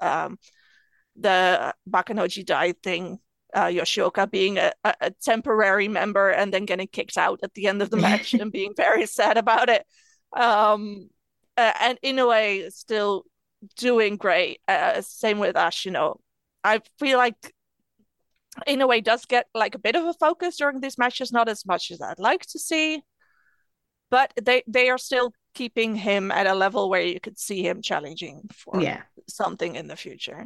The Bakanoji Dai thing, Yoshioka being a temporary member and then getting kicked out at the end of the match and being very sad about it. And Inoue still doing great. Same with Ashino. I feel like Inoue does get like a bit of a focus during these matches, not as much as I'd like to see, but they are still keeping him at a level where you could see him challenging for something in the future.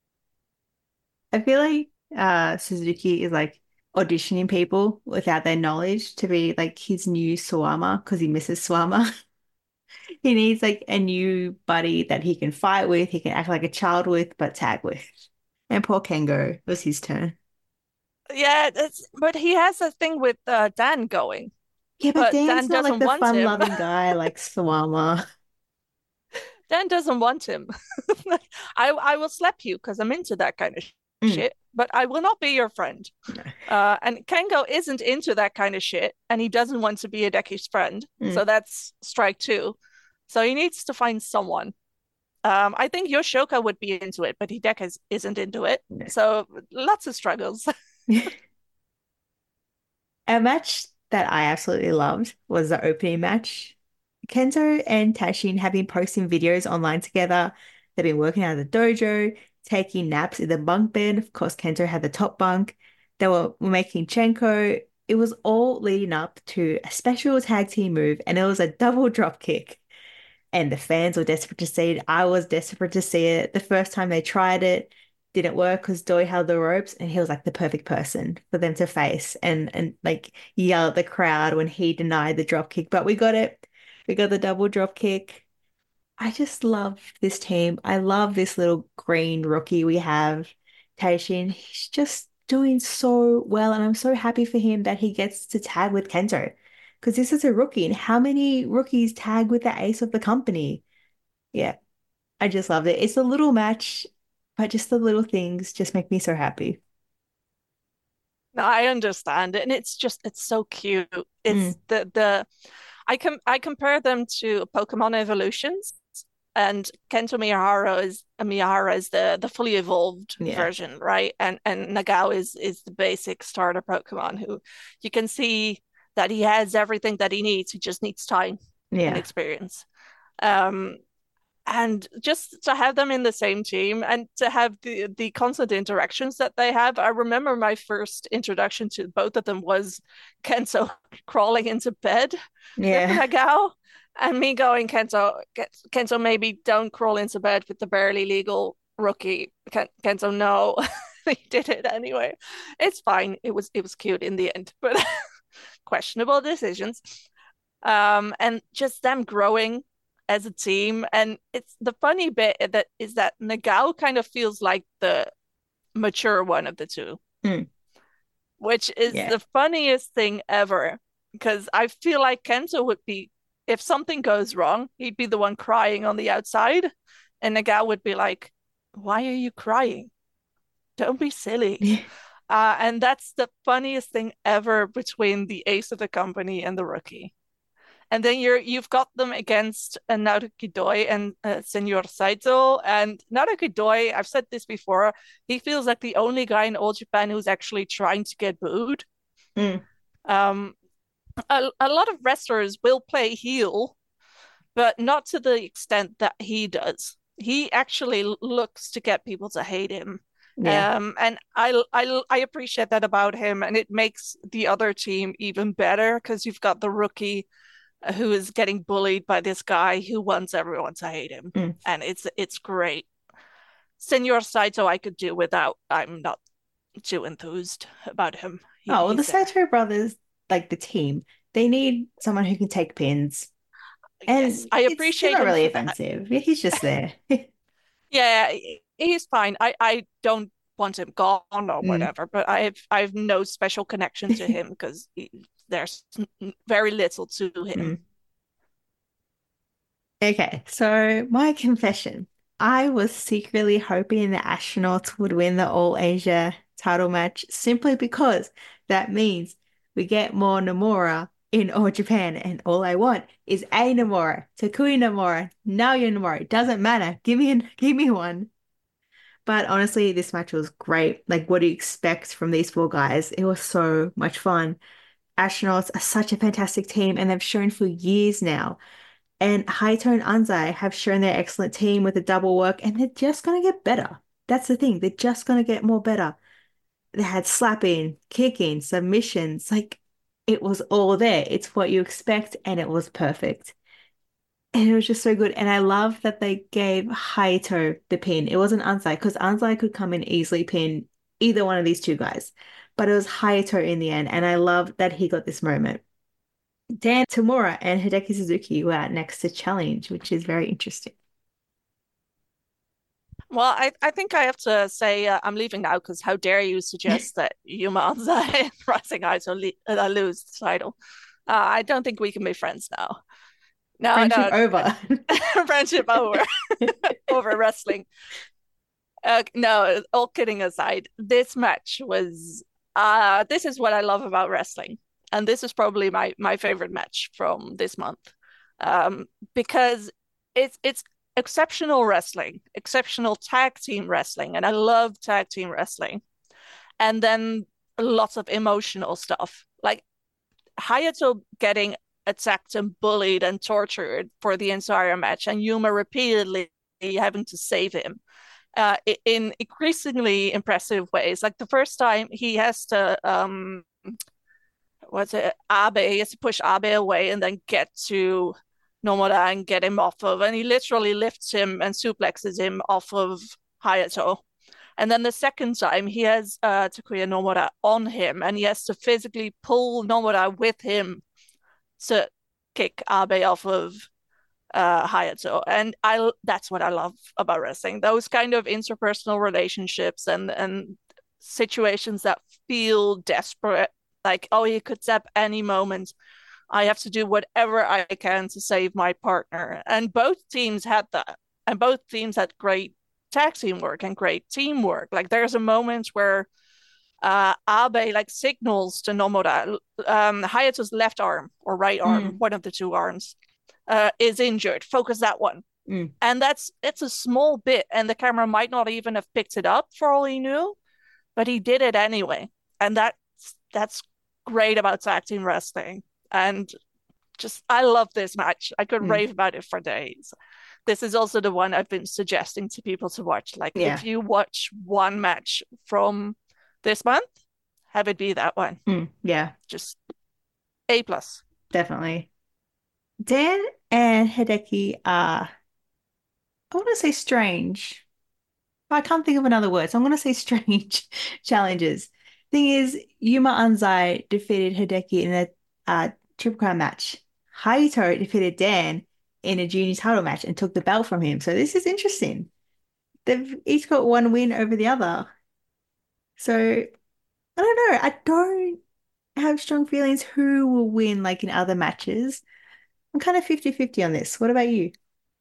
I feel like Suzuki is like auditioning people without their knowledge to be like his new Suwama because he misses Suwama. He needs like a new buddy that he can fight with, he can act like a child with, but tag with. And poor Kengo, it was his turn. Yeah, but he has a thing with Dan going. Yeah, but Dan's Dan not like doesn't the want him. fun-loving guy like Suwama. Dan doesn't want him. I will slap you because I'm into that kind of shit, but I will not be your friend. And Kengo isn't into that kind of shit, and he doesn't want to be Hideki's friend. So that's strike two. So he needs to find someone. I think Yoshioka would be into it, but Hideki isn't into it. So lots of struggles. A match that I absolutely loved was the opening match. Kento and Tashin have been posting videos online together. They've been working out of the dojo, taking naps in the bunk bed. Of course, Kento had the top bunk. They were making Chenko. It was all leading up to a special tag team move, and it was a double drop kick. And the fans were desperate to see it. I was desperate to see it. The first time they tried it, didn't work because Doi held the ropes, and he was like the perfect person for them to face and like yell at the crowd when he denied the drop kick. But we got it. We got the double drop kick. I just love this team. I love this little green rookie we have, Taishin. He's just doing so well, and I'm so happy for him that he gets to tag with Kento. Because this is a rookie, and how many rookies tag with the ace of the company? Yeah, I just loved it. It's a little match, but just the little things just make me so happy. No, I understand it, and it's so cute. Mm, It's the I compare them to Pokemon evolutions, and Kento Miyahara is the fully evolved yeah, version, right? And Nagao is the basic starter Pokemon who you can see that he has everything that he needs. He just needs time and yeah, experience. Um, and just to have them in the same team and to have the constant interactions that they have. I remember my first introduction to both of them was Kento crawling into bed with yeah. Nagao and me going, Kento, maybe don't crawl into bed with the barely legal rookie. Kento, no. He did it anyway. It's fine. It was cute in the end, but questionable decisions. And just them growing as a team. And it's the funny bit that Nagao kind of feels like the mature one of the two, Mm, which is yeah, the funniest thing ever. Because I feel like Kento would be, if something goes wrong, he'd be the one crying on the outside, and Nagao would be like, "Why are you crying? Don't be silly." And that's the funniest thing ever between the ace of the company and the rookie. And then you've got them against Naruki Doi and Senor Saito. And Naruki Doi, I've said this before, he feels like the only guy in All Japan who's actually trying to get booed. mm, Um, a lot of wrestlers will play heel, but not to the extent that he does. He actually looks to get people to hate him. yeah. And I appreciate that about him, and it makes the other team even better because you've got the rookie who is getting bullied by this guy who wants everyone to hate him, Mm. and it's great. Senor Saito, I could do without. I'm not too enthused about him. Oh, well, the He's there. Sato brothers, like the team, they need someone who can take pins. Yes, And I he's appreciate not him really for that. offensive. Yeah, he's just there. Yeah, he's fine. I don't want him gone or Mm. whatever, but I have no special connection to him because there's very little to him. Mm. Okay, so my confession. I was secretly hoping the astronauts would win the All Asia title match simply because that means we get more Nomura in All Japan, and all I want is a Nomura, Takui Nomura, Naoya Nomura. It doesn't matter. Give me one. But honestly, this match was great. Like, what do you expect from these four guys? It was so much fun. Astronauts are such a fantastic team, and they've shown for years now. And Haito and Anzai have shown their excellent team with the double work, and they're just going to get better. That's the thing. They're just going to get more better. They had slapping, kicking, submissions. Like, it was all there. It's what you expect, and it was perfect. And it was just so good. And I love that they gave Haito the pin. It wasn't Anzai, because Anzai could come and easily pin either one of these two guys. But it was Haito in the end. And I love that he got this moment. Dan Tamura and Hideki Suzuki were out next to challenge, which is very interesting. Well, I think I have to say I'm leaving now because how dare you suggest that Yuma Anzai and Rising Eyes lose the title? I don't think we can be friends now. No, Friendship no, over. friendship over over wrestling. No, all kidding aside, this match was this is what I love about wrestling. And this is probably my favorite match from this month. Because it's exceptional wrestling, exceptional tag team wrestling, and I love tag team wrestling. And then lots of emotional stuff. Like Hayato getting attacked and bullied and tortured for the entire match, and Yuma repeatedly having to save him in increasingly impressive ways. Like the first time he has to what's it, Abe, he has to push Abe away and then get to Nomura and get him off of, and he literally lifts him and suplexes him off of Hayato. And then the second time, he has Takuya Nomura on him, and he has to physically pull Nomura with him to kick Abe off of Hayato. And that's what I love about wrestling. Those kind of interpersonal relationships and situations that feel desperate, like, oh, he could step any moment. I have to do whatever I can to save my partner. And both teams had that. And both teams had great tag team work and great teamwork. Like there's a moment where Abe like signals to Nomura, Hayato's left arm or right arm, one of the two arms, is injured. Focus that one. And it's a small bit, and the camera might not even have picked it up for all he knew, but he did it anyway. And that's great about tag team wrestling. And just, I love this match. I could rave about it for days. This is also the one I've been suggesting to people to watch. Like, if you watch one match from this month, have it be that one. Yeah. Just A+. Definitely. Dan and Hideki are, I want to say strange, but I can't think of another word, so I'm going to say strange challenges. Thing is, Yuma Anzai defeated Hideki in a Triple Crown match. Haito defeated Dan in a junior title match and took the belt from him. So this is interesting. They've each got one win over the other. So I don't know. I don't have strong feelings who will win like in other matches. I'm kind of 50-50 on this. What about you?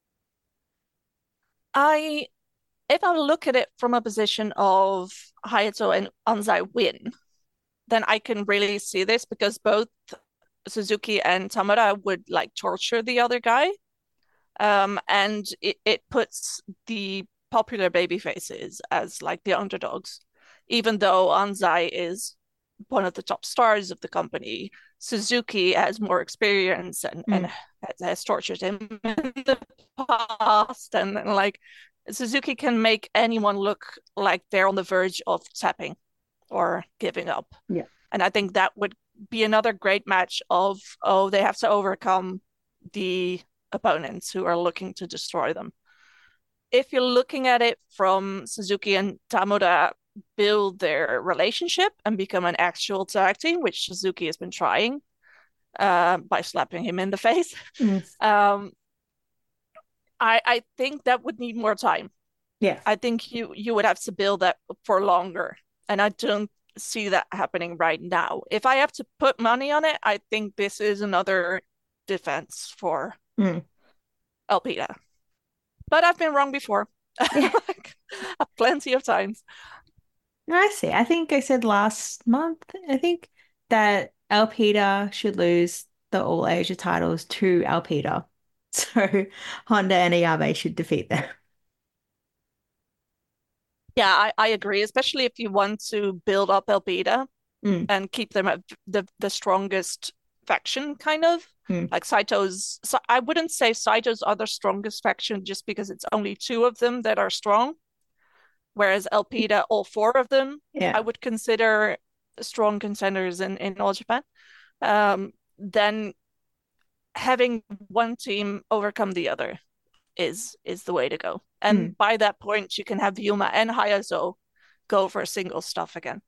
If I look at it from a position of Hayato and Anzai win, then I can really see this, because both Suzuki and Tamura would like torture the other guy. And it puts the popular baby faces as like the underdogs, even though Anzai is one of the top stars of the company. Suzuki has more experience and has tortured him in the past, and like Suzuki can make anyone look like they're on the verge of tapping or giving up. Yeah. And I think that would be another great match of, oh, they have to overcome the opponents who are looking to destroy them. If you're looking at it from Suzuki and Tamura build their relationship and become an actual tag team, which Suzuki has been trying by slapping him in the face, I think that would need more time. Yeah. I think you would have to build that for longer, and I don't see that happening right now. If I have to put money on it, I think this is another defense for Elpida. But I've been wrong before. Like, plenty of times. I see. I think I said last month, I think that Elpida should lose the All Asia titles to Elpida. So Honda and Ayabe should defeat them. Yeah, I agree, especially if you want to build up Elpida and keep them at the strongest faction, kind of. Like Saito's, so I wouldn't say Saito's are the strongest faction just because it's only two of them that are strong, whereas Elpida, all four of them, I would consider strong contenders in All Japan. Then having one team overcome the other is the way to go. And by that point, you can have Yuma and Hayato go for single stuff again.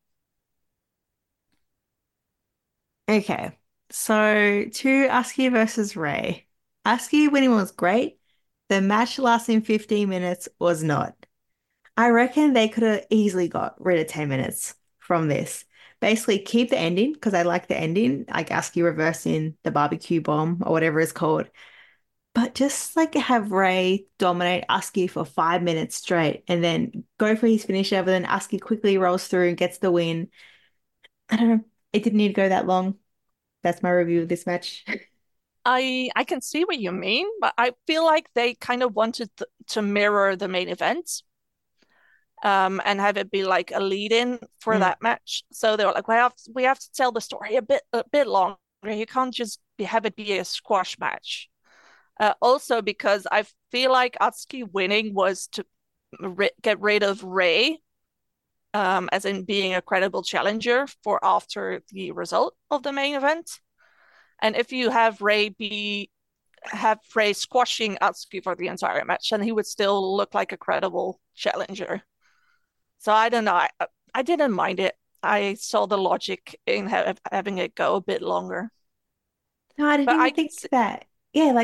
Okay. So to Asuka versus Ray. Asuka winning was great. The match lasting 15 minutes was not. I reckon they could have easily got rid of 10 minutes from this. Basically, keep the ending, because I like the ending, like Asuka reversing the barbecue bomb or whatever it's called. But just like have Ray dominate Asuka for 5 minutes straight and then go for his finisher, but then Asuka quickly rolls through and gets the win. I don't know. It didn't need to go that long. That's my review of this match. I can see what you mean, but I feel like they kind of wanted to mirror the main event, and have it be like a lead-in for that match. So they were like, we have to tell the story a bit longer. You can't just have it be a squash match. Also, because I feel like Atsuki winning was to get rid of Ray, as in being a credible challenger for after the result of the main event. And if you have Ray squashing Atsuki for the entire match, then he would still look like a credible challenger. So I don't know. I didn't mind it. I saw the logic in having it go a bit longer. No, I didn't even think that. Yeah, like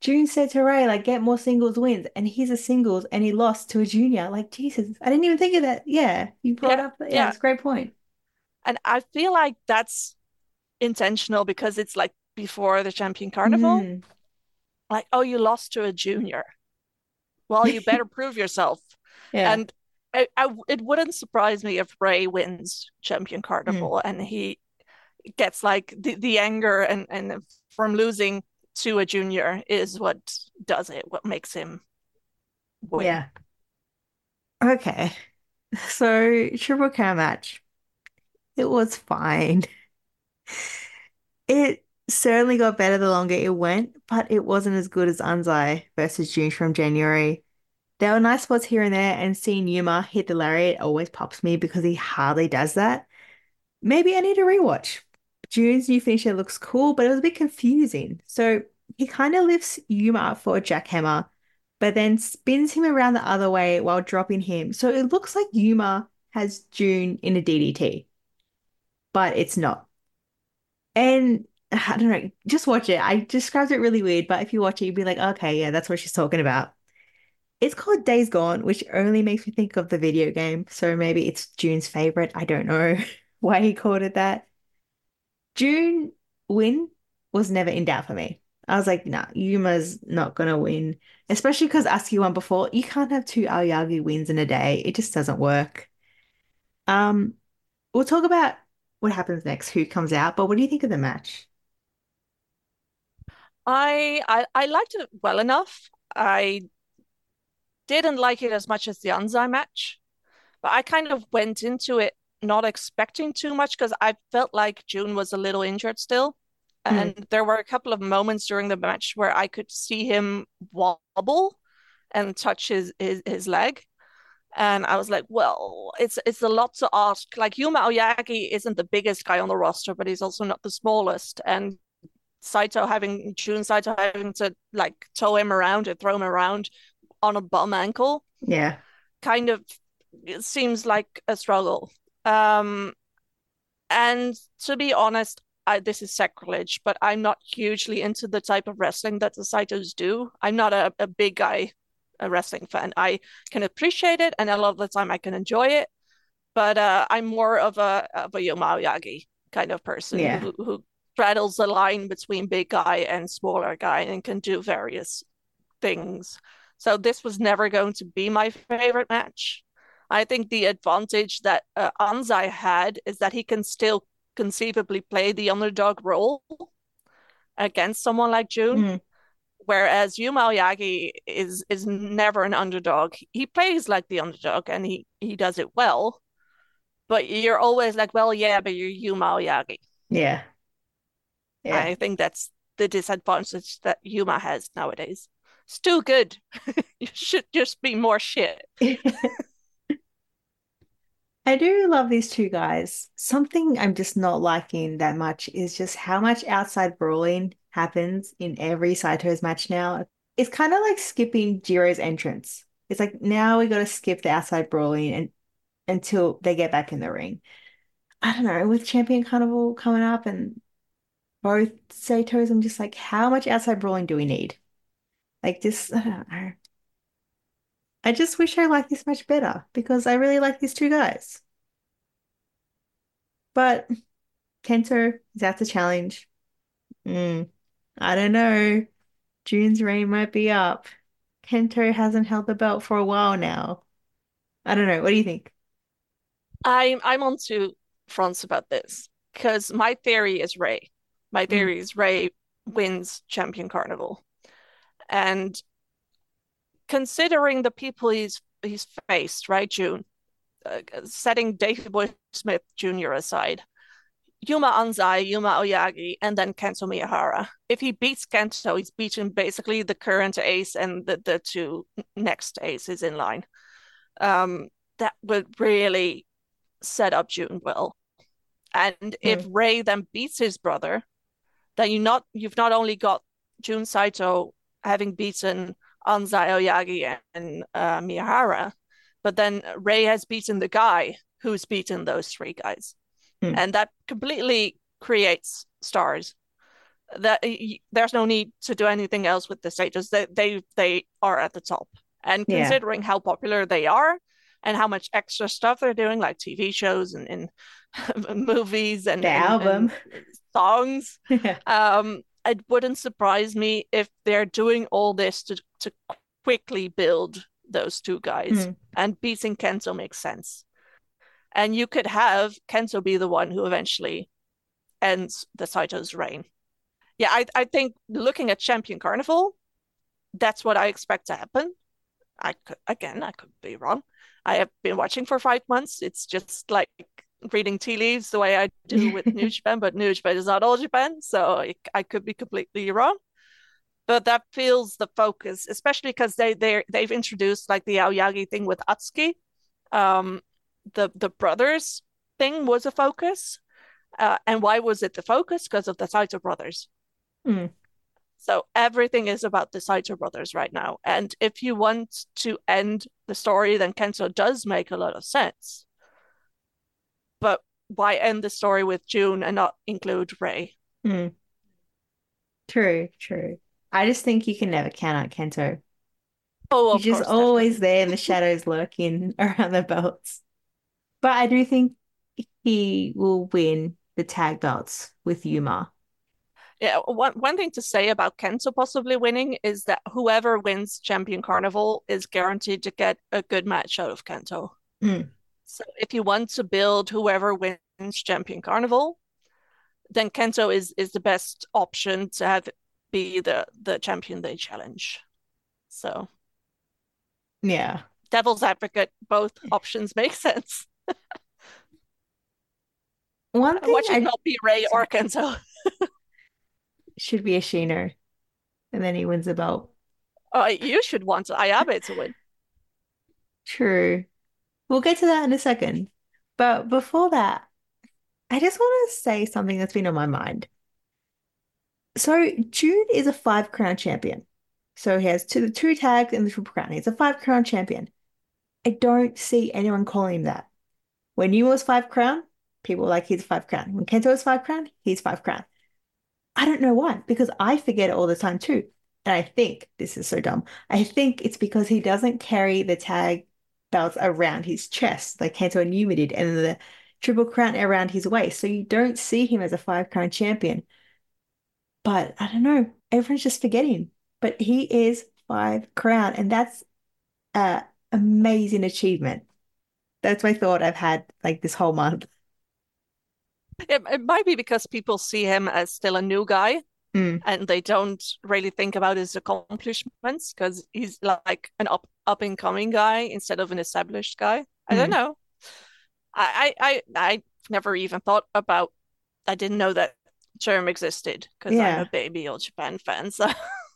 June said to Ray, like, get more singles wins, and he's a singles and he lost to a junior. Like, Jesus, I didn't even think of that. Yeah, you brought Yeah, up that. Yeah, yeah. it's a great point. And I feel like that's intentional because it's like before the Champion Carnival. Mm, Like, oh, you lost to a junior. Well, you better prove yourself. yeah. And it wouldn't surprise me if Ray wins Champion Mm, Carnival and he gets like the anger and from losing to a junior is what does it, what makes him win. yeah. Okay. So, Triple Crown match. It was fine. It certainly got better the longer it went, but it wasn't as good as Anzai versus June from January. There were nice spots here and there, and seeing Yuma hit the lariat always pops me because he hardly does that. Maybe I need a rewatch. June's new finisher looks cool, but it was a bit confusing. So he kind of lifts Yuma up for a jackhammer, but then spins him around the other way while dropping him. So it looks like Yuma has June in a DDT, but it's not. And I don't know, just watch it. I described it really weird, but if you watch it, you'd be like, okay, yeah, that's what she's talking about. It's called Days Gone, which only makes me think of the video game. So maybe it's June's favorite. I don't know why he called it that. June win was never in doubt for me. I was like, nah, Yuma's not gonna win. Especially because Asuka won before. You can't have two Aoyagi wins in a day. It just doesn't work. Um, we'll talk about what happens next, who comes out, but what do you think of the match? I liked it well enough. I didn't like it as much as the Anzai match, but I kind of went into it not expecting too much because I felt like June was a little injured still. Hmm. And there were a couple of moments during the match where I could see him wobble and touch his leg. And I was like, well, it's a lot to ask. Like Yuma Oyagi isn't the biggest guy on the roster, but he's also not the smallest. And Jun Saito having to like tow him around and throw him around on a bum ankle Yeah. kind of it seems like a struggle. Um, and to be honest, this is sacrilege, but I'm not hugely into the type of wrestling that the Saitos do. I'm not a big guy, a wrestling fan. I can appreciate it, and a lot of the time I can enjoy it, but I'm more of a Yoma Oyagi kind of person Yeah. who straddles the line between big guy and smaller guy and can do various things. So this was never going to be my favorite match. I think the advantage that Anzai had is that he can still conceivably play the underdog role against someone like June, Mm, whereas Yuma Oyagi is never an underdog. He plays like the underdog and he does it well, but you're always like, well, yeah, but you're Yuma Oyagi. yeah. Yeah. I think that's the disadvantage that Yuma has nowadays. It's too good. You should just be more shit. I do love these two guys. Something I'm just not liking that much is just how much outside brawling happens in every Saito's match now. It's kind of like skipping Jiro's entrance. It's like now we got to skip the outside brawling and until they get back in the ring. I don't know, with Champion Carnival coming up and both Saitos, I'm just like, how much outside brawling do we need? Like this, I don't know. I just wish I liked this match better because I really like these two guys. But Kento is out to challenge. Mm, I don't know. June's reign might be up. Kento hasn't held the belt for a while now. I don't know. What do you think? I'm on two fronts about this because my theory is Ray. My Mm, theory is Ray wins Champion Carnival. And considering the people he's faced, right, June, setting Davey Boy Smith Jr. aside, Yuma Anzai, Yuma Oyagi, and then Kento Miyahara. If he beats Kento, he's beaten basically the current ace and the two next aces in line. That would really set up June well. And if mm, Ray then beats his brother, then you've not only got Jun Saito having beaten Anzai Oyagi and Miyahara, but then Ray has beaten the guy who's beaten those three guys. mm. And that completely creates stars. there's no need to do anything else with the stages. They are at the top. And Yeah. considering how popular they are and how much extra stuff they're doing, like TV shows and movies and The album. and songs, Yeah. it wouldn't surprise me if they're doing all this to quickly build those two guys. And beating Kento makes sense. And you could have Kento be the one who eventually ends the Saito's reign. Yeah, I think looking at Champion Carnival, that's what I expect to happen. I could be wrong. I have been watching for 5 months. It's just like reading tea leaves the way I do with New Japan, but New Japan is not All Japan, so I could be completely wrong. But that feels the focus, especially because they've introduced like the Aoyagi thing with Atsuki. The brothers thing was a focus. And why was it the focus? Because of the Saito brothers. So everything is about the Saito brothers right now. And if you want to end the story, then Kento does make a lot of sense. But why end the story with June and not include Rei? True. I just think you can never count out Kento. Oh, He's just always there in the shadows lurking around the belts. But I do think he will win the tag belts with Yuma. Yeah, one thing to say about Kento possibly winning is that whoever wins Champion Carnival is guaranteed to get a good match out of Kento. So if you want to build whoever wins Champion Carnival, then Kento is the best option to have be the champion they challenge. So yeah, devil's advocate, both options make sense. One thing Watch it not be Rei or Kento. Should be Ashino, and then he wins the belt. You should want Ayabe to win. True. We'll get to that in a second. But before that, I just want to say something that's been on my mind. So June is a 5-crown champion. So he has two tags and the Triple Crown. He's a 5-crown champion. I don't see anyone calling him that. When Yuma was 5-crown, people were like, he's a 5-crown. When Kento was 5-crown, he's 5-crown. I don't know why, because I forget it all the time too. And I think, this is so dumb, I think it's because he doesn't carry the tag belts around his chest like Kento and Yuma did, and the Triple Crown around his waist. So you don't see him as a 5-crown champion. But I don't know, everyone's just forgetting. But he is 5-crown, and that's an amazing achievement. That's my thought I've had like this whole month. It might be because people see him as still a new guy and they don't really think about his accomplishments because he's like an up and coming guy instead of an established guy. I don't know. I never even thought about. I didn't know that term existed because I'm a baby All Japan fan. So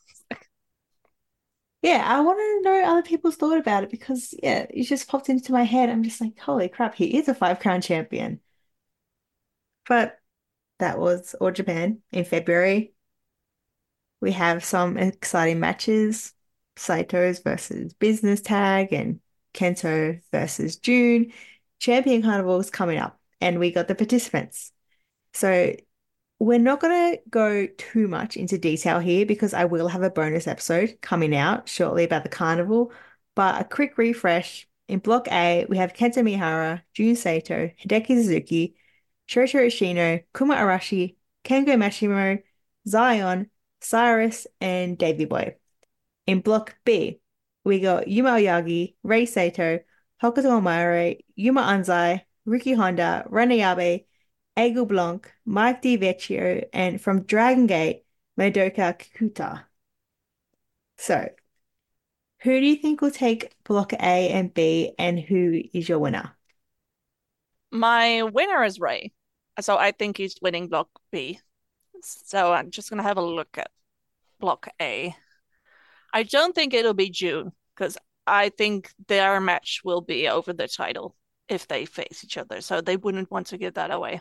yeah, I want to know other people's thought about it because it just popped into my head. I'm just like, holy crap, he is a 5-crown champion. But that was All Japan in February. We have some exciting matches. Saito's versus Business Tag and Kento versus June. Champion Carnival is coming up and we got the participants. So we're not going to go too much into detail here because I will have a bonus episode coming out shortly about the carnival. But a quick refresh. In Block A, we have Kento Miyahara, Jun Saito, Hideki Suzuki, Shota Ishino, Kuma Arashi, Kengo Mashimo, Zion, Cyrus, and Davey Boy. In Block B, we got Yuma Oyagi, Rei Saito, Hokuto Omaire, Yuma Anzai, Riki Honda, Rene Abe, Eagle Blanc, Mike DiVecchio, and from Dragon Gate, Madoka Kikuta. So, who do you think will take Block A and B, and who is your winner? My winner is Rei. So I think he's winning Block B. So I'm just going to have a look at Block A. I don't think it'll be June because I think their match will be over the title if they face each other. So they wouldn't want to give that away.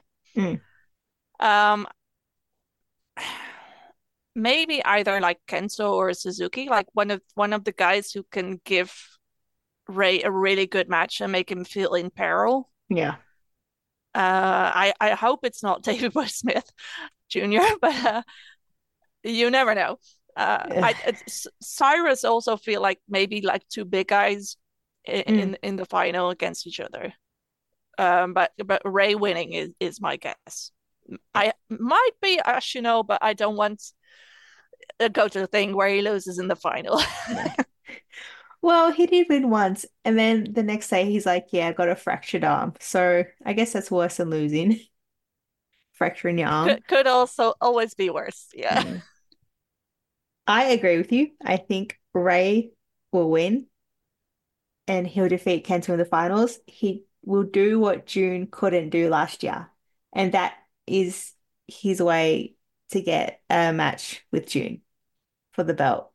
Maybe either like Kento or Suzuki, like one of the guys who can give Rei a really good match and make him feel in peril. Yeah. I hope it's not David Boy Smith Jr., but You never know. Cyrus also feel like maybe like two big guys in the final against each other. But Ray winning is my guess. I might be Ashino, but I don't want to go to the thing where he loses in the final. Well, he did win once, and then the next day he's like, "Yeah, I got a fractured arm." So I guess that's worse than losing, fracturing your arm. Could also always be worse. Yeah. I agree with you. I think Ray will win, and he'll defeat Kento in the finals. He will do what June couldn't do last year, and that is his way to get a match with June for the belt.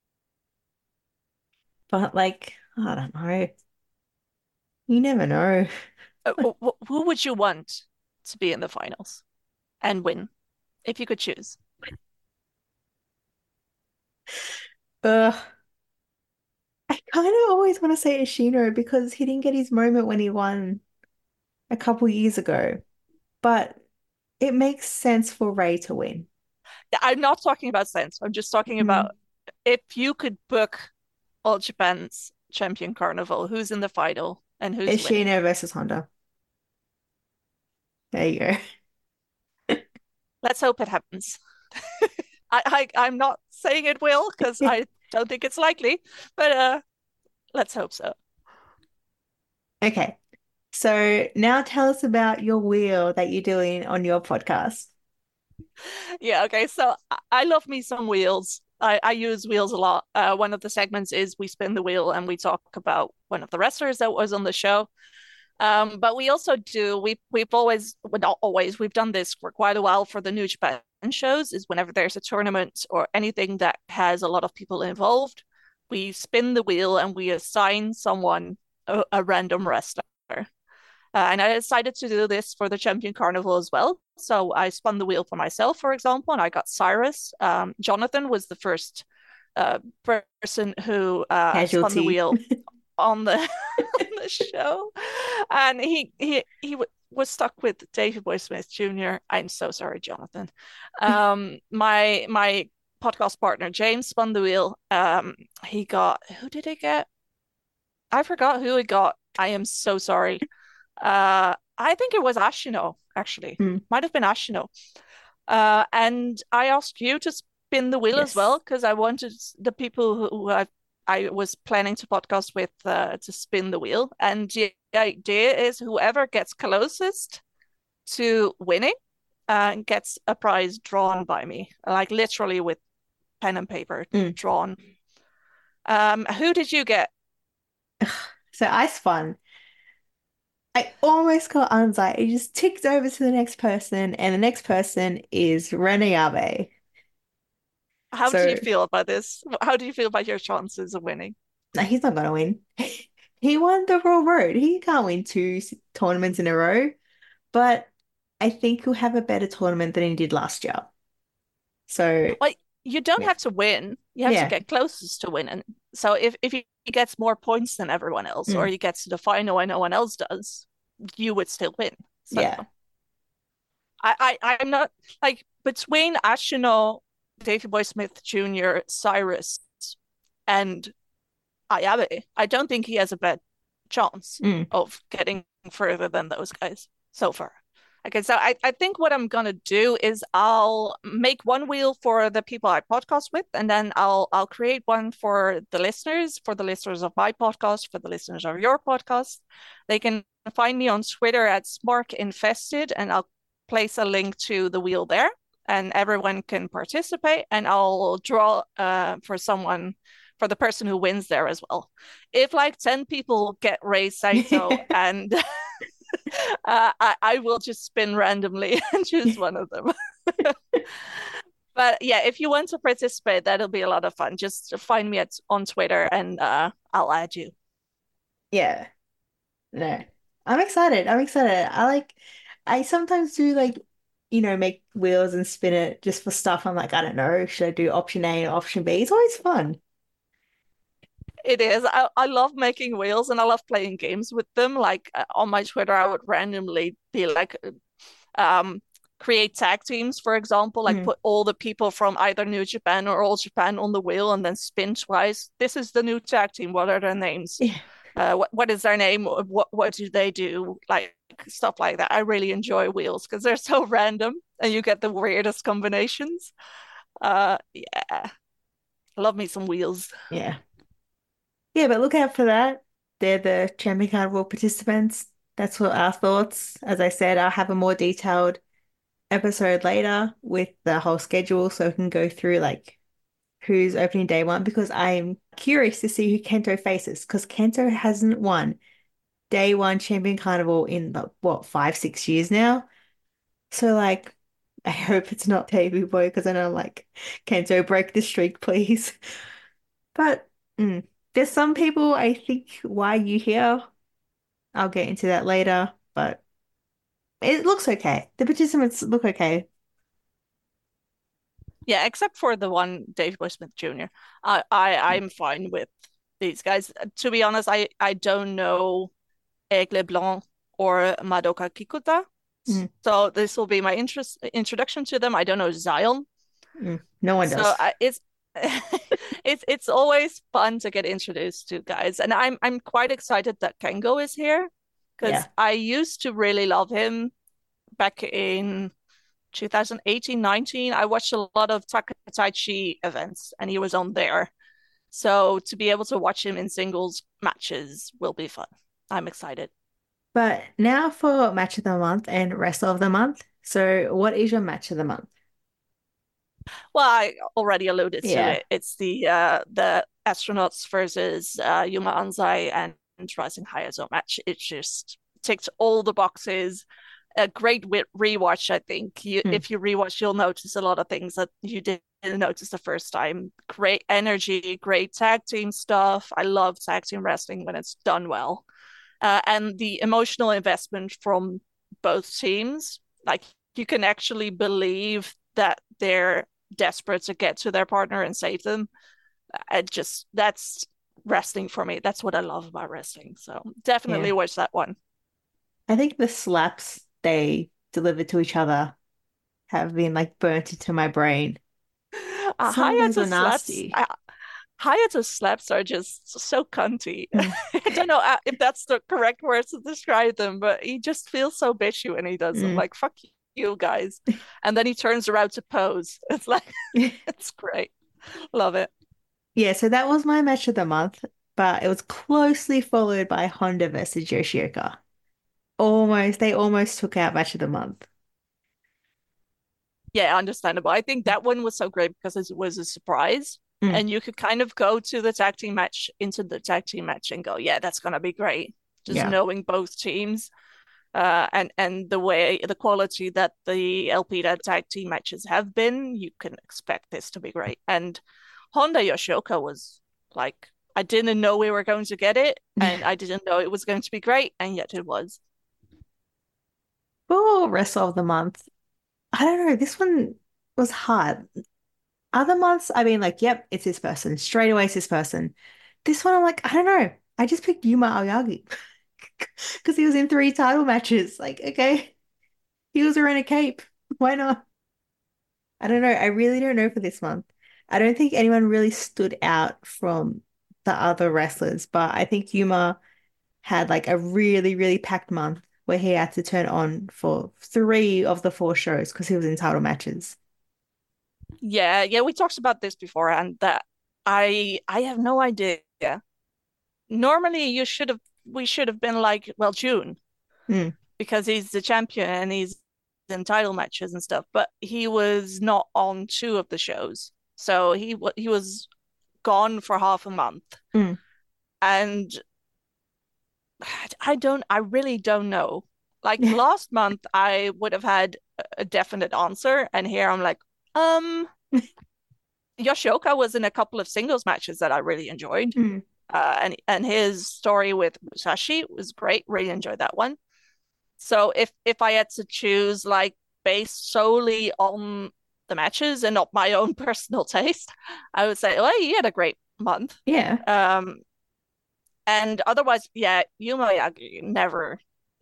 But like, I don't know. You never know. Who would you want to be in the finals and win if you could choose? Ugh. I kind of always want to say Ishino because he didn't get his moment when he won a couple years ago. But it makes sense for Ray to win. I'm not talking about sense. I'm just talking about if you could book All Japan's Champion Carnival, who's in the final and who's winning? Ishino versus Honda. There you go. Let's hope it happens. I'm not saying it will because I don't think it's likely, but let's hope so. Okay. So now tell us about your wheel that you're doing on your podcast. Yeah, okay. So I love me some wheels. I use wheels a lot. One of the segments is we spin the wheel and we talk about one of the wrestlers that was on the show. But we also do, we've always, well, not always, we've done this for quite a while for the New Japan shows, is whenever there's a tournament or anything that has a lot of people involved, we spin the wheel and we assign someone a random wrestler. And I decided to do this for the Champion Carnival as well. So I spun the wheel for myself, for example, and I got Cyrus. Jonathan was the first person who spun the wheel on the show, and he was stuck with Davey Boy Smith Jr. I'm so sorry, Jonathan. My podcast partner James spun the wheel. He got, who did he get? I forgot who he got. I am so sorry. I think it was Ashino, actually. Might have been Ashino. And I asked you to spin the wheel as well, because I wanted the people who I was planning to podcast with to spin the wheel. And the idea is whoever gets closest to winning gets a prize drawn by me, like literally with pen and paper drawn. Who did you get? So I spun. I almost got Anzai. It just ticked over to the next person, and the next person is Reneabe. How do you feel about this? How do you feel about your chances of winning? No, he's not going to win. He won the Royal Road. He can't win 2 tournaments in a row, but I think he'll have a better tournament than he did last year. So, like, you don't have to win. You have to get closest to winning. So if he gets more points than everyone else, or he gets to the final and no one else does, you would still win. So I'm not, like, between Ashino, Davey Boy Smith Jr., Cyrus, and Ayabe, I don't think he has a bad chance of getting further than those guys so far. Okay, so I think what I'm gonna do is I'll make one wheel for the people I podcast with, and then I'll create one for the listeners of my podcast, for the listeners of your podcast. They can find me on Twitter at SmarkInfested, and I'll place a link to the wheel there, and everyone can participate, and I'll draw for the person who wins there as well. If like 10 people get Rei Saito and I will just spin randomly and choose one of them. But yeah, if you want to participate, that'll be a lot of fun. Just find me on Twitter and I'll add you. Yeah. No. I'm excited. I sometimes do make wheels and spin it just for stuff. I'm like, I don't know, should I do option A or option B? It's always fun. It is. I love making wheels and I love playing games with them. Like on my Twitter, I would randomly be like, create tag teams, for example, like put all the people from either New Japan or All Japan on the wheel and then spin twice. This is the new tag team. What are their names? Yeah. What is their name? What do they do? Like stuff like that. I really enjoy wheels because they're so random and you get the weirdest combinations. Yeah, love me some wheels. Yeah. Yeah, but look out for that. They're the Champion Carnival participants. That's what our thoughts. As I said, I'll have a more detailed episode later with the whole schedule so we can go through like who's opening day one because I'm curious to see who Kento faces because Kento hasn't won day one Champion Carnival in what, 5, 6 years now. So like I hope it's not Davey Boy because I know like Kento break the streak, please. But there's some people I think why you here. I'll get into that later, but it looks okay. The participants look okay. Yeah, except for the one Davey Boy Smith Jr. I'm fine with these guys. To be honest, I don't know Aigle Blanc or Madoka Kikuta. So this will be my introduction to them. I don't know Zion. No one does. It's always fun to get introduced to guys, and I'm quite excited that Kengo is here because I used to really love him back in 2018-19. I watched a lot of Takataichi events, and he was on there. So to be able to watch him in singles matches will be fun. I'm excited. But now for match of the month and rest of the month. So what is your match of the month? Well, I already alluded to it. It's the astronauts versus Yuma Anzai and Rising Hayato match. It just ticked all the boxes. A great rewatch, I think. If you rewatch, you'll notice a lot of things that you didn't notice the first time. Great energy, great tag team stuff. I love tag team wrestling when it's done well. And the emotional investment from both teams, like you can actually believe that they're desperate to get to their partner and save them. That's wrestling for me. That's what I love about wrestling. So definitely watch that one. I think the slaps they delivered to each other have been like burnt into my brain. Some of those are nasty. Hayato's slaps are just so cunty. I don't know if that's the correct words to describe them, but he just feels so bitchy when he does them. Like, fuck you guys. And then he turns around to pose. It's like, it's great. Love it. Yeah, so that was my match of the month, but it was closely followed by Honda versus Yoshioka. They almost took out match of the month. Yeah, understandable. I think that one was so great because it was a surprise. And you could kind of go to the tag team match, into the tag team match and go, yeah, that's going to be great. Just knowing both teams and the quality that the Elpida tag team matches have been, you can expect this to be great. And Honda Yoshioka was like, I didn't know we were going to get it and I didn't know it was going to be great. And yet it was. For rest of the month, I don't know. This one was hard. Other months, I mean, like, yep, it's this person. Straight away, it's this person. This one, I'm like, I don't know. I just picked Yuma Aoyagi because he was in 3 title matches. Like, okay, he was wearing a cape. Why not? I don't know. I really don't know for this month. I don't think anyone really stood out from the other wrestlers, but I think Yuma had like a really, really packed month where he had to turn on for 3 of the 4 shows because he was in title matches. Yeah, we talked about this before, and that I have no idea. Normally, we should have been like, well, June, because he's the champion and he's in title matches and stuff. But he was not on 2 of the shows, so he was gone for half a month, and I really don't know. Like last month, I would have had a definite answer, and here I'm like. Yoshioka was in a couple of singles matches that I really enjoyed. And his story with Musashi was great. Really enjoyed that one. So if I had to choose like based solely on the matches and not my own personal taste, I would say, well, he had a great month. Yeah. And otherwise, yeah, Yuma Yagi, never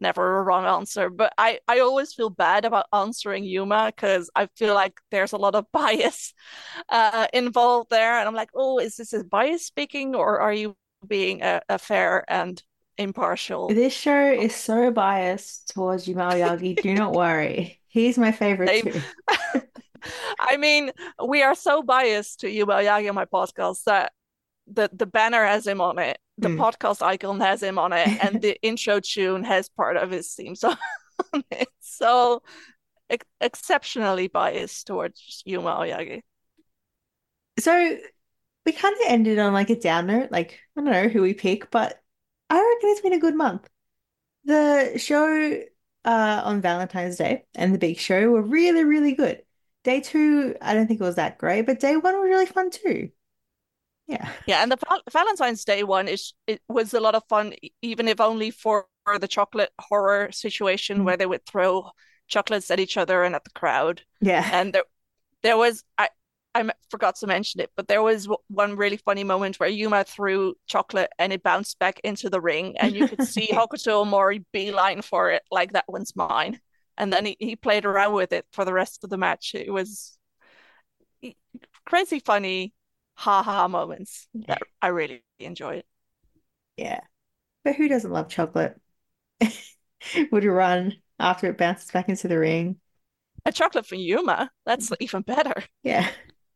never a wrong answer. But I always feel bad about answering Yuma because I feel like there's a lot of bias involved there. And I'm like, oh, is this a bias speaking, or are you being a fair and impartial? This show is so biased towards Yuma Aoyagi. Do not worry. He's my favorite too. I mean, we are so biased to Yuma Aoyagi on my podcast that the banner has him on it, the podcast icon has him on it, and the intro tune has part of his theme song on it. So exceptionally biased towards Yuma Aoyagi. So we kind of ended on like a down note, like I don't know who we pick, but I reckon it's been a good month. The show on Valentine's Day and the big show were really, really good. Day 2, I don't think it was that great, but day 1 was really fun too. Yeah. Yeah, and the Valentine's Day one it was a lot of fun, even if only for the chocolate horror situation where they would throw chocolates at each other and at the crowd. Yeah. And there was I forgot to mention it, but there was one really funny moment where Yuma threw chocolate and it bounced back into the ring, and you could see Hokuto Mori beeline for it, like that one's mine. And then he played around with it for the rest of the match. It was crazy funny ha-ha moments that I really enjoyed. Yeah. But who doesn't love chocolate? Would run after it bounces back into the ring. A chocolate for Yuma, that's even better. Yeah.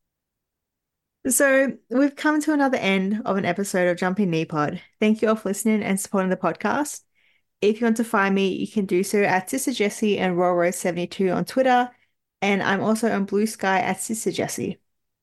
So we've come to another end of an episode of Jumping Knee Pod. Thank you all for listening and supporting the podcast. If you want to find me, you can do so at Sister Jessie and RollRose72 on Twitter. And I'm also on Blue Sky at Sister Jessie.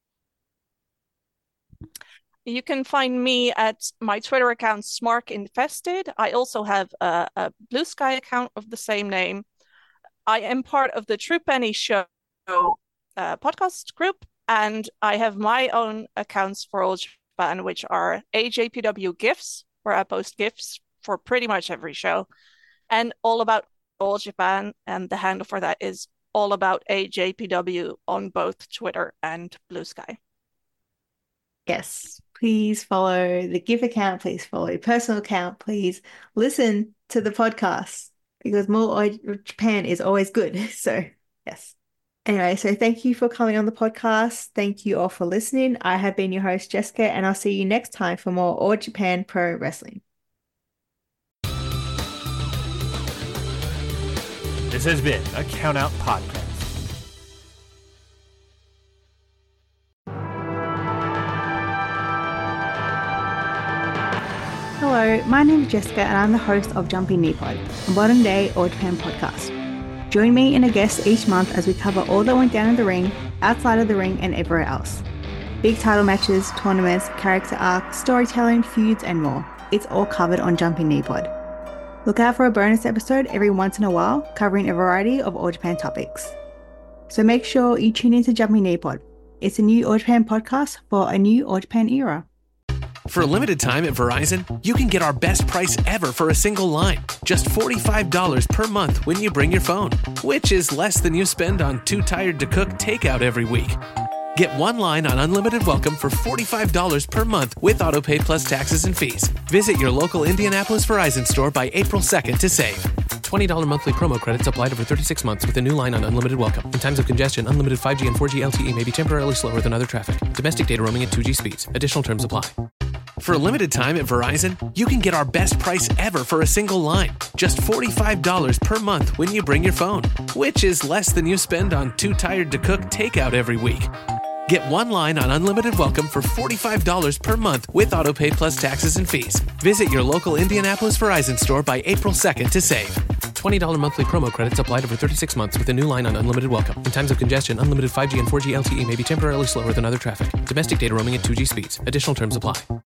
You can find me at my Twitter account, SmarkInfested. I also have a Blue Sky account of the same name. I am part of the True Penny Show podcast group, and I have my own accounts for All Japan, which are AJPW GIFs, where I post GIFs for pretty much every show, and All About All Japan, and the handle for that is All About AJPW on both Twitter and Blue Sky. Yes, please follow the GIF account, please follow your personal account, please listen to the podcast, because more Japan is always good. So, yes. Anyway, so thank you for coming on the podcast. Thank you all for listening. I have been your host, Jessica, and I'll see you next time for more All Japan Pro Wrestling. This has been a Count Out Podcast. Hello, my name is Jessica and I'm the host of Jumping Knee Pod, a modern day All Japan podcast. Join me and a guest each month as we cover all that went down in the ring, outside of the ring, and everywhere else. Big title matches, tournaments, character arcs, storytelling, feuds, and more. It's all covered on Jumping Knee Pod. Look out for a bonus episode every once in a while, covering a variety of All Japan topics. So make sure you tune into Jumping Knee Pod. It's a new All Japan podcast for a new All Japan era. For a limited time at Verizon, you can get our best price ever for a single line. Just $45 per month when you bring your phone, which is less than you spend on Too Tired to Cook takeout every week. Get one line on Unlimited Welcome for $45 per month with AutoPay plus taxes and fees. Visit your local Indianapolis Verizon store by April 2nd to save. $20 monthly promo credits applied over 36 months with a new line on Unlimited Welcome. In times of congestion, unlimited 5G and 4G LTE may be temporarily slower than other traffic. Domestic data roaming at 2G speeds. Additional terms apply. For a limited time at Verizon, you can get our best price ever for a single line. Just $45 per month when you bring your phone, which is less than you spend on Too Tired to Cook takeout every week. Get one line on Unlimited Welcome for $45 per month with AutoPay plus taxes and fees. Visit your local Indianapolis Verizon store by April 2nd to save. $20 monthly promo credits applied over 36 months with a new line on Unlimited Welcome. In times of congestion, unlimited 5G and 4G LTE may be temporarily slower than other traffic. Domestic data roaming at 2G speeds. Additional terms apply.